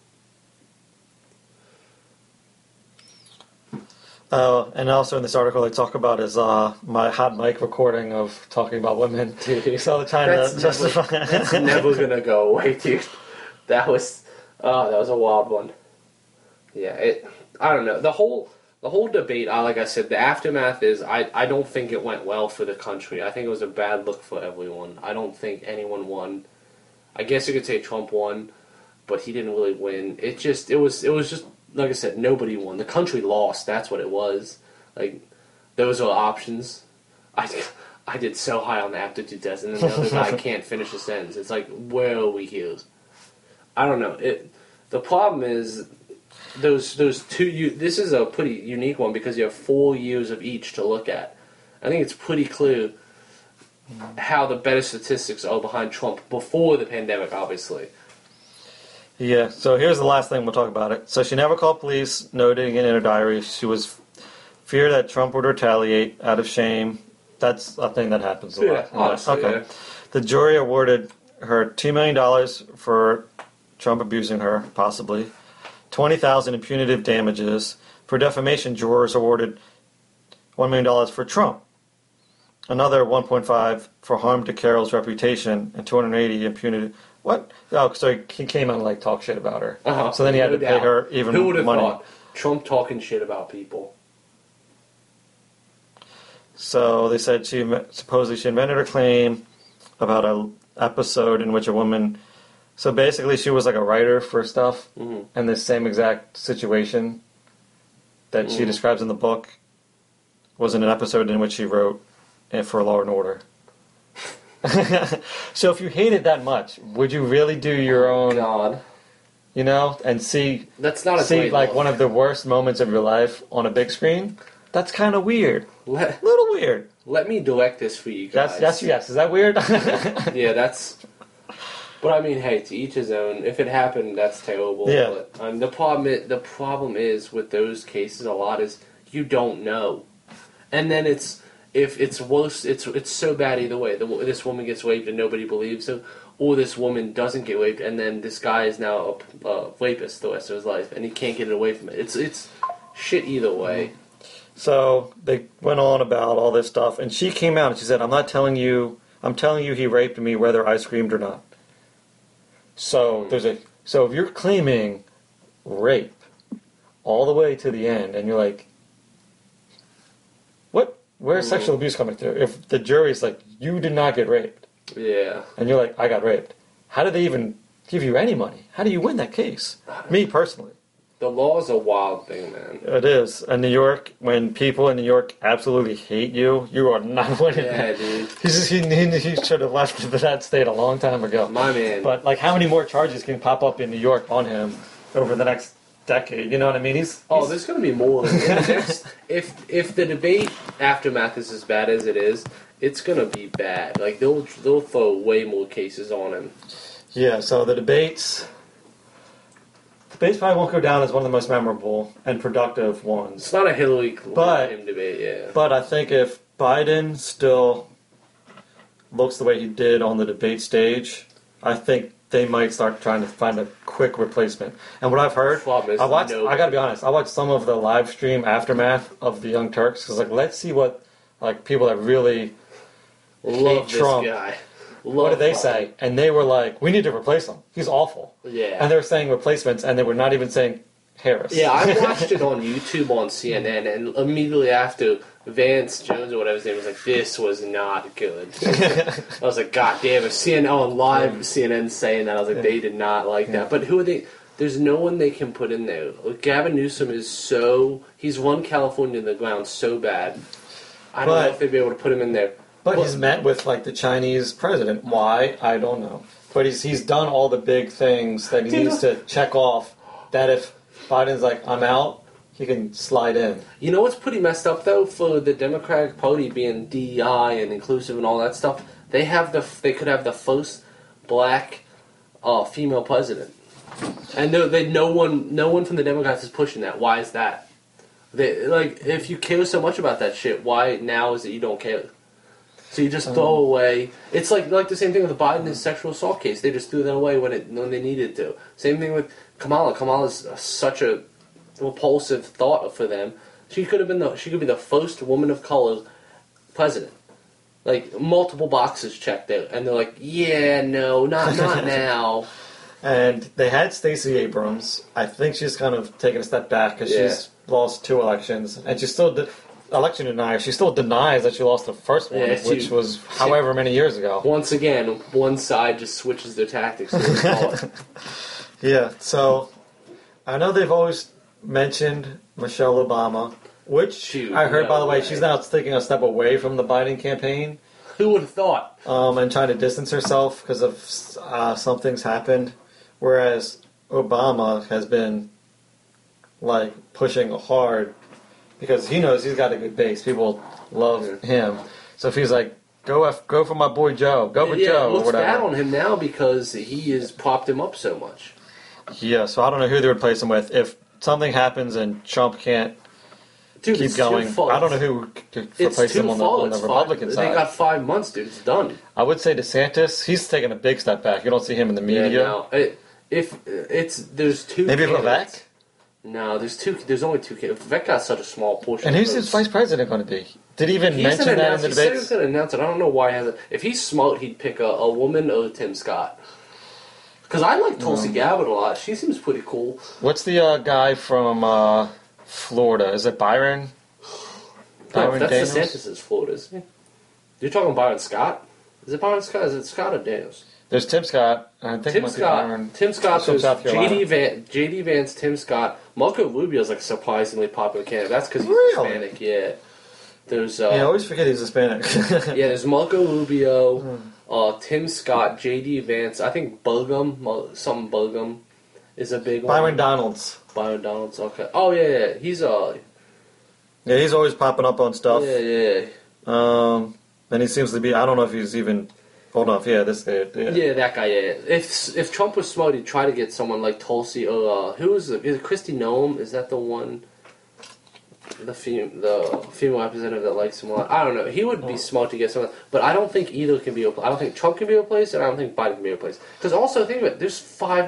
And also in this article they talk about is my hot mic recording of talking about women. So they're trying to justify. That's never gonna go away, dude. That was a wild one. Yeah, I don't know. The whole debate. Like I said, the aftermath is. I don't think it went well for the country. I think it was a bad look for everyone. I don't think anyone won. I guess you could say Trump won, but he didn't really win. It was just like I said, nobody won. The country lost. That's what it was. Like those are options. I did so high on the aptitude test, and then the other guy can't finish a sentence. It's like, where are we here? I don't know. The problem is those two. This is a pretty unique one because you have 4 years of each to look at. I think it's pretty clear how the better statistics are behind Trump before the pandemic, obviously. Yeah, so here's the last thing we'll talk about it. So she never called police, noting in her diary she was feared that Trump would retaliate out of shame. That's a thing that happens a lot. Yeah, honestly, okay. yeah. The jury awarded her $2 million for Trump abusing her, possibly. $20,000 in punitive damages. For defamation, jurors awarded $1 million for Trump. Another 1.5 for harm to Carol's reputation, and 280 in punitive. What? Oh, so he came out and like talk shit about her. Uh-huh. So then he had to pay her even Who would have money. thought? Trump talking shit about people. So they said supposedly she invented her claim about an episode in which a woman. So basically, she was like a writer for stuff, and this same exact situation that she describes in the book was in an episode in which she wrote for Law and Order. So if you hate it that much, would you really do your own? God, You know, and see that's not a see great like look. one of the worst moments of your life on a big screen? That's kind of weird. Little weird. Let me direct this for you guys. That's yes. Is that weird? Yeah, that's. But I mean, hey, to each his own. If it happened, that's terrible. Yeah. But the problem is with those cases a lot is you don't know, and then if it's worse, it's so bad either way. This woman gets raped and nobody believes her, or this woman doesn't get raped and then this guy is now a rapist the rest of his life and he can't get it away from it. It's shit either way. So they went on about all this stuff, and she came out and she said, I'm telling you he raped me whether I screamed or not. So so if you're claiming rape all the way to the end, and you're like, what? Where's sexual abuse coming through? If the jury's like, you did not get raped, Yeah. and you're like, I got raped, how do they even give you any money? How do you win that case? Me personally. The law is a wild thing, man. It is. In New York, when people in New York absolutely hate you, you are not winning. Yeah, dude. He should have left that state a long time ago. My man. But like, how many more charges can pop up in New York on him over the next decade? You know what I mean? There's going to be more. If the debate aftermath is as bad as it is, it's going to be bad. Like they'll throw way more cases on him. Yeah. So the debates probably won't go down as one of the most memorable and productive ones. It's not a Hillary But- Clinton debate, yeah. But I think if Biden still looks the way he did on the debate stage, I think they might start trying to find a quick replacement. And what I've heard, Problem is I nobody. gotta be honest, I watched some of the live stream aftermath of the Young Turks, because like, let's see what like people that really Love this Trump. guy. what did they Trump. say? And they were like, we need to replace him. He's awful. Yeah. And they were saying replacements, and they were not even saying Harris. Yeah, I watched it on YouTube on CNN, and immediately after, Vance Jones or whatever his name was like, this was not good. I was like, God damn, if CNN on live CNN saying that, I was like, they did not like that. But who are they? There's no one they can put in there. Like, Gavin Newsom he's run California to the ground so bad. I don't know But- if they'd be able to put him in there. But he's met with like the Chinese president. Why? I don't know. But he's done all the big things that he needs to check off. That if Biden's like, I'm out, he can slide in. You know what's pretty messed up though for the Democratic Party being DEI and inclusive and all that stuff? They could have the first black female president, and no one from the Democrats is pushing that. Why is that? If you care so much about that shit, why now is it you don't care? So you just throw away. It's like the same thing with the Biden sexual assault case. They just threw that away when they needed to. Same thing with Kamala. Kamala's such a repulsive thought for them. She could be the first woman of color president. Like multiple boxes checked there, and they're like, yeah, no, not now. And they had Stacey Abrams. I think she's kind of taken a step back because she's lost 2 elections, and she's still election denier. She still denies that she lost the first one, which was however many years ago. Once again, one side just switches their tactics. Yeah, so I know they've always mentioned Michelle Obama, which I heard, by the way, she's now taking a step away from the Biden campaign. Who would have thought? And trying to distance herself because of some things happened, whereas Obama has been like pushing hard because he knows he's got a good base. People love him. So if he's like, go for my boy Joe, go for Joe or whatever. Bad on him now because he has propped him up so much. Yeah, so I don't know who they would replace him with. If something happens and Trump can't keep going, I don't know who to replace him on the Republican side. They got 5 months, dude. It's done. I would say DeSantis. He's taken a big step back. You don't see him in the media. Yeah, no. There's 2. Maybe Vivek. No, there's 2. There's only 2 candidates. Vivek got such a small portion. And who's his vice president going to be? Did he even mention that in the debates? He said he was going to announce it. I don't know why he hasn't. If he's smart, he'd pick a woman or Tim Scott. Because I like Tulsi Gabbard a lot. She seems pretty cool. What's the guy from Florida? Is it Byron? No, that's DeSantis' Florida, isn't it? You're talking Byron Scott? Is it Byron Scott? Is it Scott or Daniels? There's Tim Scott. I think Tim Scott. Tim Scott. There's J.D. Vance, Tim Scott. Marco Rubio is like a surprisingly popular candidate. That's because he's Hispanic. Yeah. There's. I always forget he's Hispanic. Yeah. There's Marco Rubio, Tim Scott, J.D. Vance. I think Burgum, something Burgum, is a big one. Byron Donalds. Okay. Oh yeah. He's Yeah, he's always popping up on stuff. Yeah. And he seems to be. I don't know if he's even. Hold on, this guy. Yeah, that guy. Yeah. If Trump was smart, he'd try to get someone like Tulsi or who is it? Is it Kristi Noem? Is that the one? The female representative that likes him a lot. I don't know. He would be smart to get someone, but I don't think either can be replaced. I don't think Trump can be replaced, and I don't think Biden can be replaced. Because also think of it. There's 4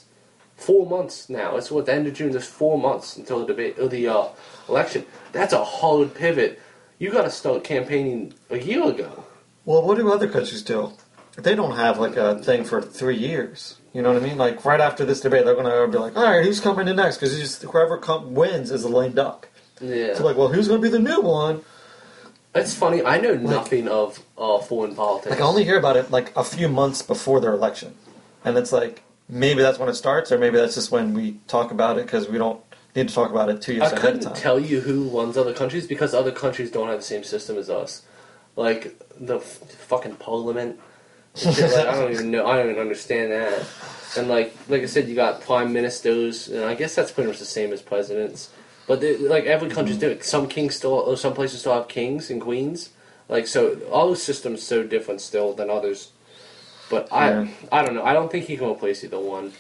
months now. It's the end of June. There's 4 months until the debate or the election. That's a hard pivot. You got to start campaigning a year ago. Well, what do other countries do? They don't have like a thing for 3 years. You know what I mean? Like right after this debate, they're going to be like, all right, who's coming in next? Because whoever wins is a lame duck. Yeah. So like, well, who's going to be the new one? It's funny. I know nothing of foreign politics. Like I only hear about it like a few months before their election, and it's like maybe that's when it starts, or maybe that's just when we talk about it because we don't need to talk about it 2 years ahead of time. I couldn't tell you who runs other countries because other countries don't have the same system as us. Like the fucking parliament. And shit, like, I don't even know. I don't even understand that. And like I said, you got prime ministers, and I guess that's pretty much the same as presidents. But like every country's different. Some places still have kings and queens. Like so, all the systems so different still than others. But I don't know. I don't think he can replace either one.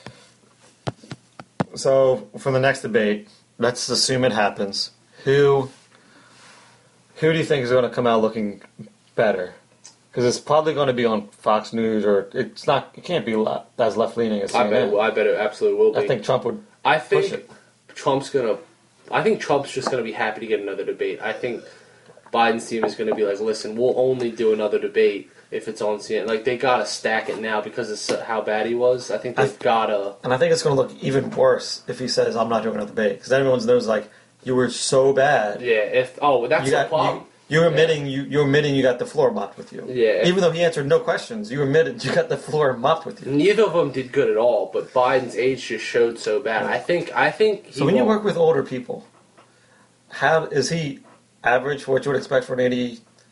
So for the next debate, let's assume it happens. Who do you think is going to come out looking better? Because it's probably going to be on Fox News, or it's not. It can't be as left leaning as CNN. I bet it absolutely will be. I think Trump would. I think Trump's just gonna be happy to get another debate. I think Biden's team is gonna be like, listen, we'll only do another debate if it's on CNN. Like they gotta stack it now because of how bad he was. I think they've gotta. And I think it's gonna look even worse if he says, "I'm not doing another debate," because everyone knows like you were so bad. Yeah. That's the problem. You're admitting you got the floor mopped with you. Yeah. Even though he answered no questions, you admitted you got the floor mopped with you. Neither of them did good at all, but Biden's age just showed so bad. Yeah. I think. So when you work with older people, how is he average for what you would expect for an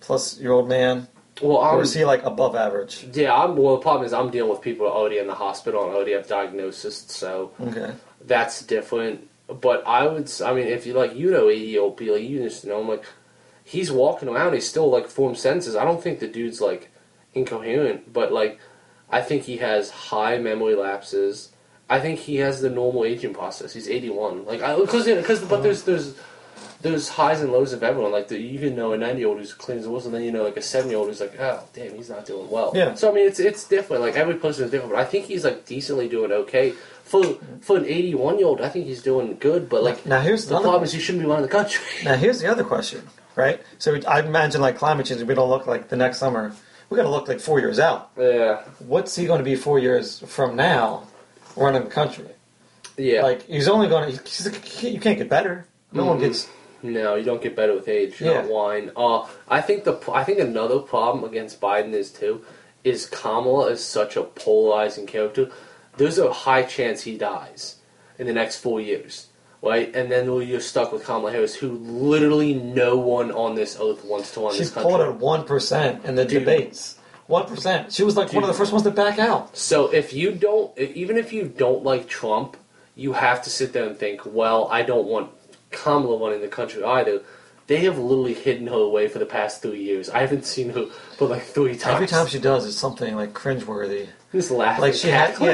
plus year old man? Well, Or is he like above average? yeah, well, the problem is I'm dealing with people already in the hospital and already have diagnosis, so Okay. that's different. But I mean, if you like, 80-year-old people, you just know, I'm like, he's walking around, he's still like formed senses. I don't think the dude's like incoherent, but like, I think he has high memory lapses. I think he has the normal aging process. He's 81. Like, but there's highs and lows of everyone. Like, you can know a 90-year-old who's clean as a whistle, and then you know like a 70-year-old who's like, oh damn, he's not doing well. Yeah. So I mean, it's different. Like every person is different. But I think he's like decently doing okay. For an 81-year-old, I think he's doing good. But like, now here's the problem is he shouldn't be running the country. Now here's the other question, right? So I imagine like climate change, we don't look like the next summer. We got to look like 4 years out. Yeah. What's he going to be 4 years from now, running the country? Yeah. Like he's only going to. You can't get better. No one gets. No, you don't get better with age. Yeah. Not wine. I think another problem against Biden is Kamala is such a polarizing character. There's a high chance he dies in the next 4 years, right? And then you're stuck with Kamala Harris, who literally no one on this earth wants to run this country. She's pulled at 1% in the debates. 1%. She was like one of the first ones to back out. So even if you don't like Trump, you have to sit there and think, well, I don't want Kamala running the country either. They have literally hidden her away for the past 3 years. I haven't seen her but like 3 times. Every time she does, it's something like cringeworthy. Just laughing. Like she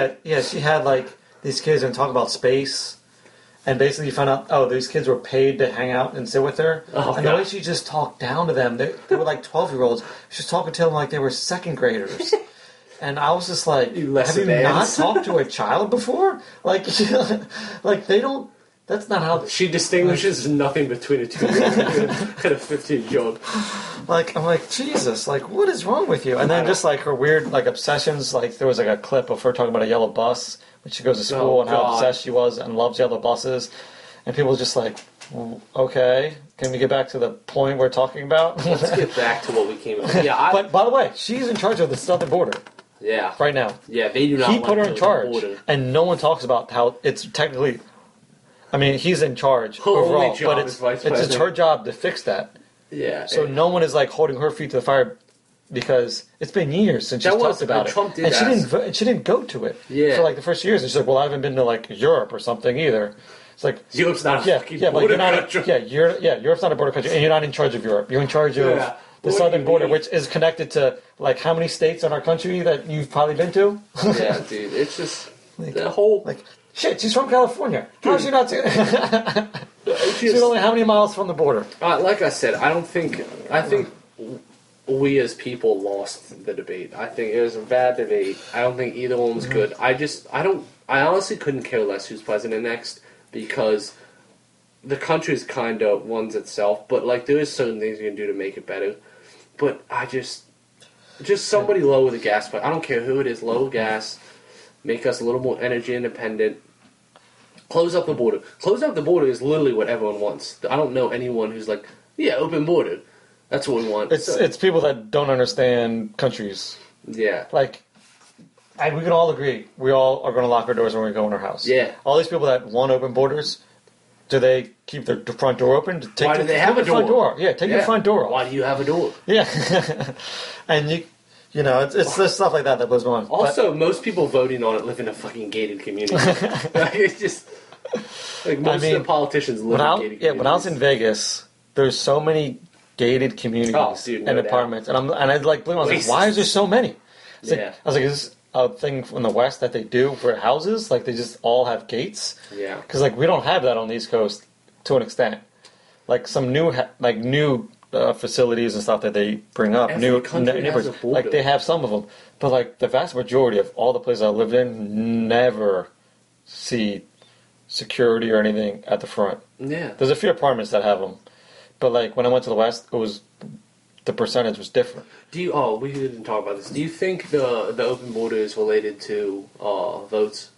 had like these kids and talk about space, and basically you found out these kids were paid to hang out and sit with her, and the way she just talked down to them, they were like 12-year-olds. She was talking to them like they were second graders. And I was just like, have you not talked to a child before? Like they don't. That's not how she distinguishes nothing between a 2-year-old and a 15-year-old. Like I'm like, Jesus, like what is wrong with you? And then just like her weird like obsessions. Like there was like a clip of her talking about a yellow bus when she goes to school and how obsessed she was and loves yellow buses. And people were just like, okay, can we get back to the point we're talking about? Let's get back to what we came up with. Yeah, but by the way, she's in charge of the southern border. Yeah. Right now. Yeah, they do not. He put her in charge, and no one talks about how it's technically. I mean, he's in charge overall, but it's her job to fix that. Yeah. So no one is like holding her feet to the fire because it's been years since she's talked about it, and she didn't go to it for like the first years. And she's like, "Well, I haven't been to like Europe or something either." It's like Europe's not a fucking border country. Europe's not a border country, and you're not in charge of Europe. You're in charge of the southern border, which is connected to like how many states in our country that you've probably been to. Yeah, dude, it's just the whole like. Shit, she's from California. How is she not? She's only how many miles from the border? Like I said, I think we as people lost the debate. I think it was a bad debate. I don't think either one was good. I honestly couldn't care less who's president next because the country's kind of runs itself. But like, there is certain things you can do to make it better. But just somebody lower the gas price. I don't care who it is. Lower gas. Make us a little more energy independent. Close up the border. Close up the border is literally what everyone wants. I don't know anyone who's like, yeah, open border. That's what we want. It's people that don't understand countries. Yeah. Like, we can all agree. We all are going to lock our doors when we go in our house. Yeah. All these people that want open borders, do they keep their front door open? Why do they have a door? Front door? Yeah, take your front door off. Why do you have a door? Yeah. And you know, it's this stuff like that blows my mind. Also, most people voting on it live in a fucking gated community. Like, it's just like most of the politicians live in gated communities. Yeah, when I was in Vegas, there's so many gated communities and apartments, and I like, I was like, why is there so many? Like, I was like, is this a thing from the West that they do for houses? Like they just all have gates? Yeah. Because like we don't have that on the East Coast to an extent. Like some new facilities and stuff that they bring up, Every country has a border. Like they have some of them, but like the vast majority of all the places I lived in never see security or anything at the front. Yeah, there's a few apartments that have them, but like when I went to the West, the percentage was different. We didn't talk about this. Do you think the open border is related to votes?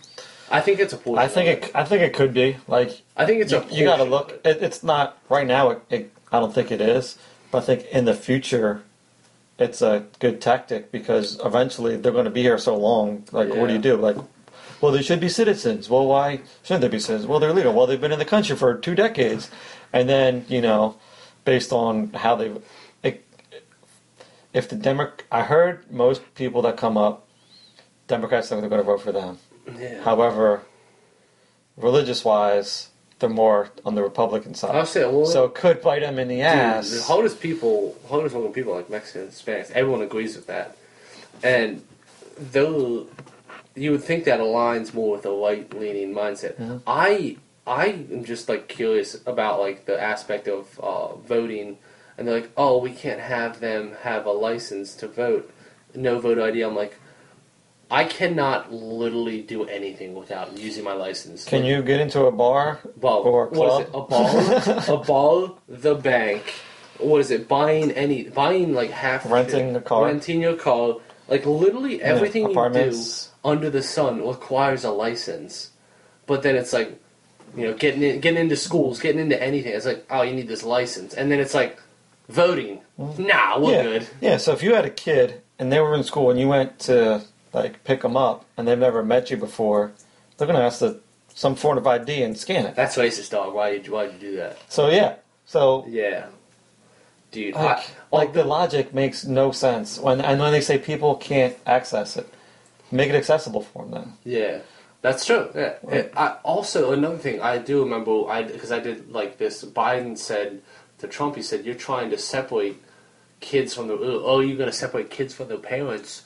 I think it's a portion. I think it could be. Like I think it's you got to look. It's not right now. I don't think it is, but I think in the future, it's a good tactic because eventually they're going to be here so long. Like, what do you do? Like, well, they should be citizens. Well, why shouldn't they be citizens? Well, they're legal. Well, they've been in the country for 2 decades, and then based on how if I heard most people that come up, Democrats think they're going to vote for them. Yeah. However, religious-wise, they're more on the Republican side. I'll say, well, so it could bite them in the ass. Dude, holders people like Mexicans, Hispanics, everyone agrees with that. And though you would think that aligns more with a right-leaning mindset, Mm-hmm. I am just like curious about like the aspect of voting, and they're like, oh, we can't have them have a license to vote, no voter ID. I'm like, I cannot literally do anything without using my license. Can you get into a bar or a club? What is it? A bar, the bank. What is it? Buying like half. Renting a car. Renting your car. Like literally everything you do apartments. under the sun requires a license. But then it's like, getting into schools, getting into anything. It's like, oh, you need this license, and then it's like, voting. Nah, we're good. Yeah. So if you had a kid and they were in school and you went to like pick them up and they've never met you before, they're gonna ask some form of ID and scan it. That's racist, dog. Why'd you do that? So Yeah, dude. the logic makes no sense when they say people can't access it. Make it accessible for them then. Yeah, that's true. Yeah. Right. Also, another thing I do remember, because I did like this. Biden said to Trump, he said, "You're trying to separate kids from you're going to separate kids from their parents,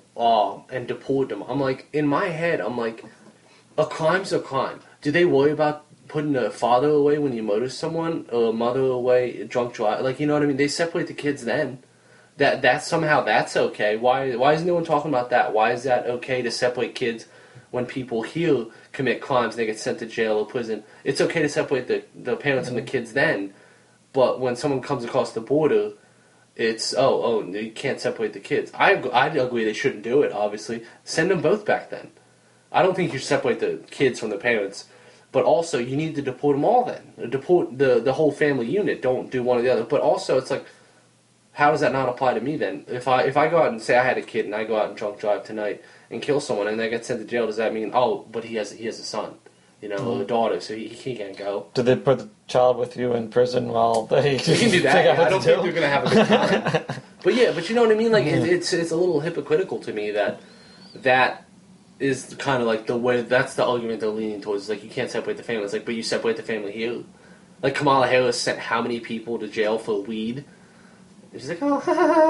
and deport them." I'm like, in my head, I'm like, a crime's a crime. Do they worry about putting a father away when you murder someone, or a mother away drunk drive? Like, you know what I mean? They separate the kids then. That somehow that's okay. Why is no one talking about that? Why is that okay to separate kids when people here commit crimes and they get sent to jail or prison? It's okay to separate the parents from the kids then, but when someone comes across the border, it's you can't separate the kids. I agree they shouldn't do it. Obviously, send them both back then. I don't think you separate the kids from the parents, but also you need to deport them all then. Deport the whole family unit. Don't do one or the other. But also, it's like, how does that not apply to me then? If I go out and say I had a kid and I go out and drunk drive tonight and kill someone and they get sent to jail, does that mean but he has a son, or a daughter, so he can't go? Do they put the child with you in prison while they? You can do that. figure out what I don't to think do? they're gonna have a good time. but you know what I mean. Like it's a little hypocritical to me that is kind of like the way. That's the argument they're leaning towards. Like, you can't separate the family. It's like, but you separate the family here. Like, Kamala Harris sent how many people to jail for weed? And she's like, oh,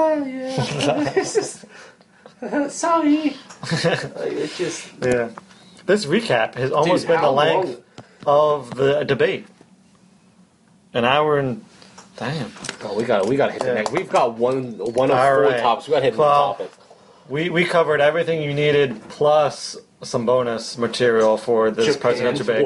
yeah. It's just, sorry. It's just... Yeah. This recap has almost been the length of the debate. An hour and... Damn. Oh, we gotta hit the next. We've got one of four right. topics. We gotta hit the topic. We covered everything you needed, plus some bonus material for this presidential debate.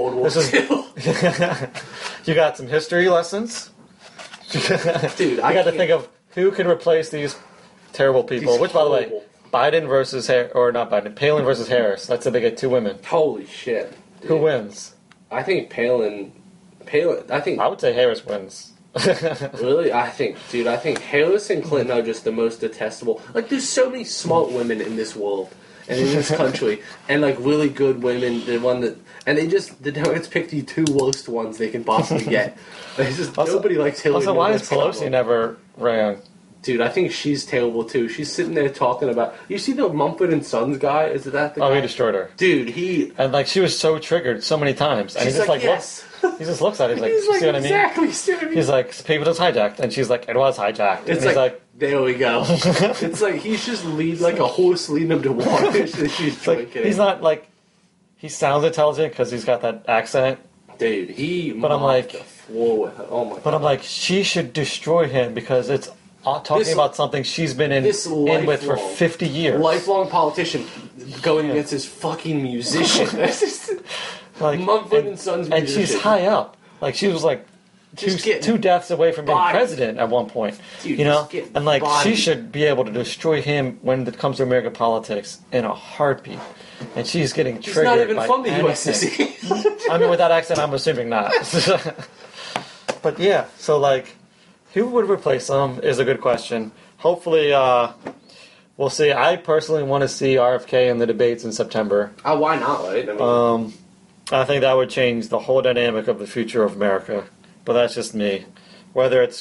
You got some history lessons. Dude, I got to think of who can replace these terrible people. Which, by the way, Biden versus Palin versus Harris. Let's say they get two women. Holy shit! Dude. Who wins? I think Palin. I would say Harris wins. Really? I think Harris and Clinton are just the most detestable. Like, there's so many smart women in this world and in this country, and like really good women. The Democrats picked the two worst ones they can possibly get. Nobody likes Hillary. Also, why is Pelosi never ran? Dude, I think she's terrible too. She's sitting there talking about. You see the Mumford & Sons guy? Is that the guy? He destroyed her. Dude, and she was so triggered so many times, and he just yes. He just looks at it. He's like, see what I mean? Exactly. See what I mean? He's like, people just hijacked, and she's like, it was hijacked. It's like, there we go. It's like he's just like a horse leading him to water. She's drinking. He's not like, he sounds intelligent because he's got that accent. Dude, But I'm like, the floor with her. Oh my God. But I'm like, she should destroy him because it's talking about something she's been in with for 50 years. Lifelong politician going against this fucking musician. Like, Mumford & Sons musician. And she's high up. Like, she was like two deaths away from being president at one point. Dude, and like, she should be able to destroy him when it comes to American politics in a heartbeat. And she's getting triggered. She's not even by from the anything. USCC. I mean, with that accent, I'm assuming not. But yeah, so like, who would replace him is a good question. Hopefully, we'll see. I personally want to see RFK in the debates in September. Oh, why not, right? I think that would change the whole dynamic of the future of America. But that's just me. Whether it's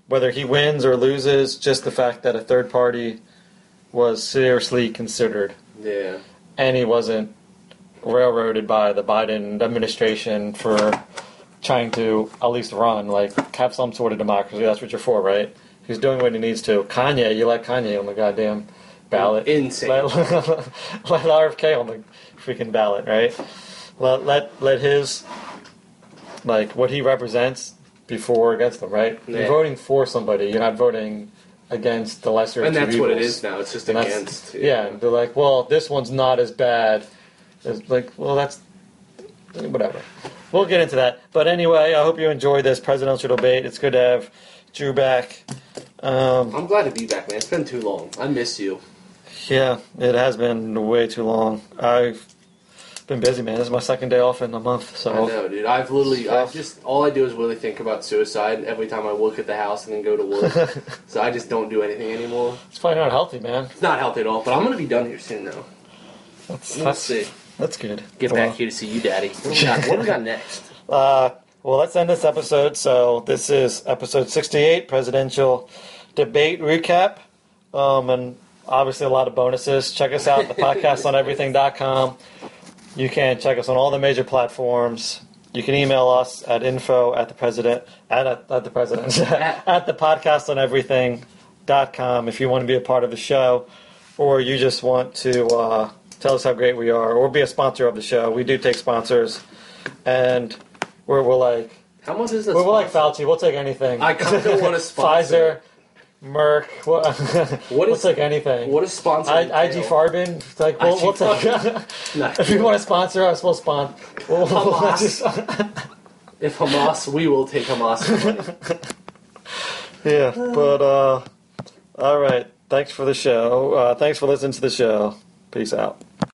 whether he wins or loses, just the fact that a third party was seriously considered. Yeah. And he wasn't railroaded by the Biden administration for trying to at least run, like, have some sort of democracy. That's what you're for, right? He's doing what he needs to. Kanye, you let Kanye on the goddamn ballot. Insane. Let RFK on the freaking ballot, right? Let his, like, what he represents before or against them, right? Yeah. You're voting for somebody. You're not voting against the lesser of two And that's what it evils. is now. It's just And against. yeah, they're like, well, this one's not as bad. It's like, well, that's whatever. We'll get into that. But anyway, I hope you enjoyed this presidential debate. It's good to have Drew back. I'm glad to be back, man. It's been too long. I miss you. Yeah, it has been way too long. I've been busy, man. This is my second day off in a month. So I know, dude. All I do is really think about suicide every time I look at the house and then go to work. So I just don't do anything anymore. it's probably not healthy, man. It's not healthy at all, but I'm going to be done here soon, though. We'll see. That's good. Get back here to see you, Daddy. What do we got next? Well, let's end this episode. So this is episode 68, presidential debate recap, and obviously a lot of bonuses. Check us out at the podcastoneverything.com. You can check us on all the major platforms. You can email us at thepodcastoneverything.com if you want to be a part of the show, or you just want to tell us how great we are, or be a sponsor of the show. We do take sponsors, and we're like, How much is this? we're like Fauci. We'll take anything. I kind of want to sponsor. Pfizer, Merck. We'll take anything. What is sponsor? IG Farben. It's like we'll take. If you want to sponsor us, we'll sponsor. If Hamas, we will take Hamas. Yeah, but all right. Thanks for the show. Thanks for listening to the show. Peace out.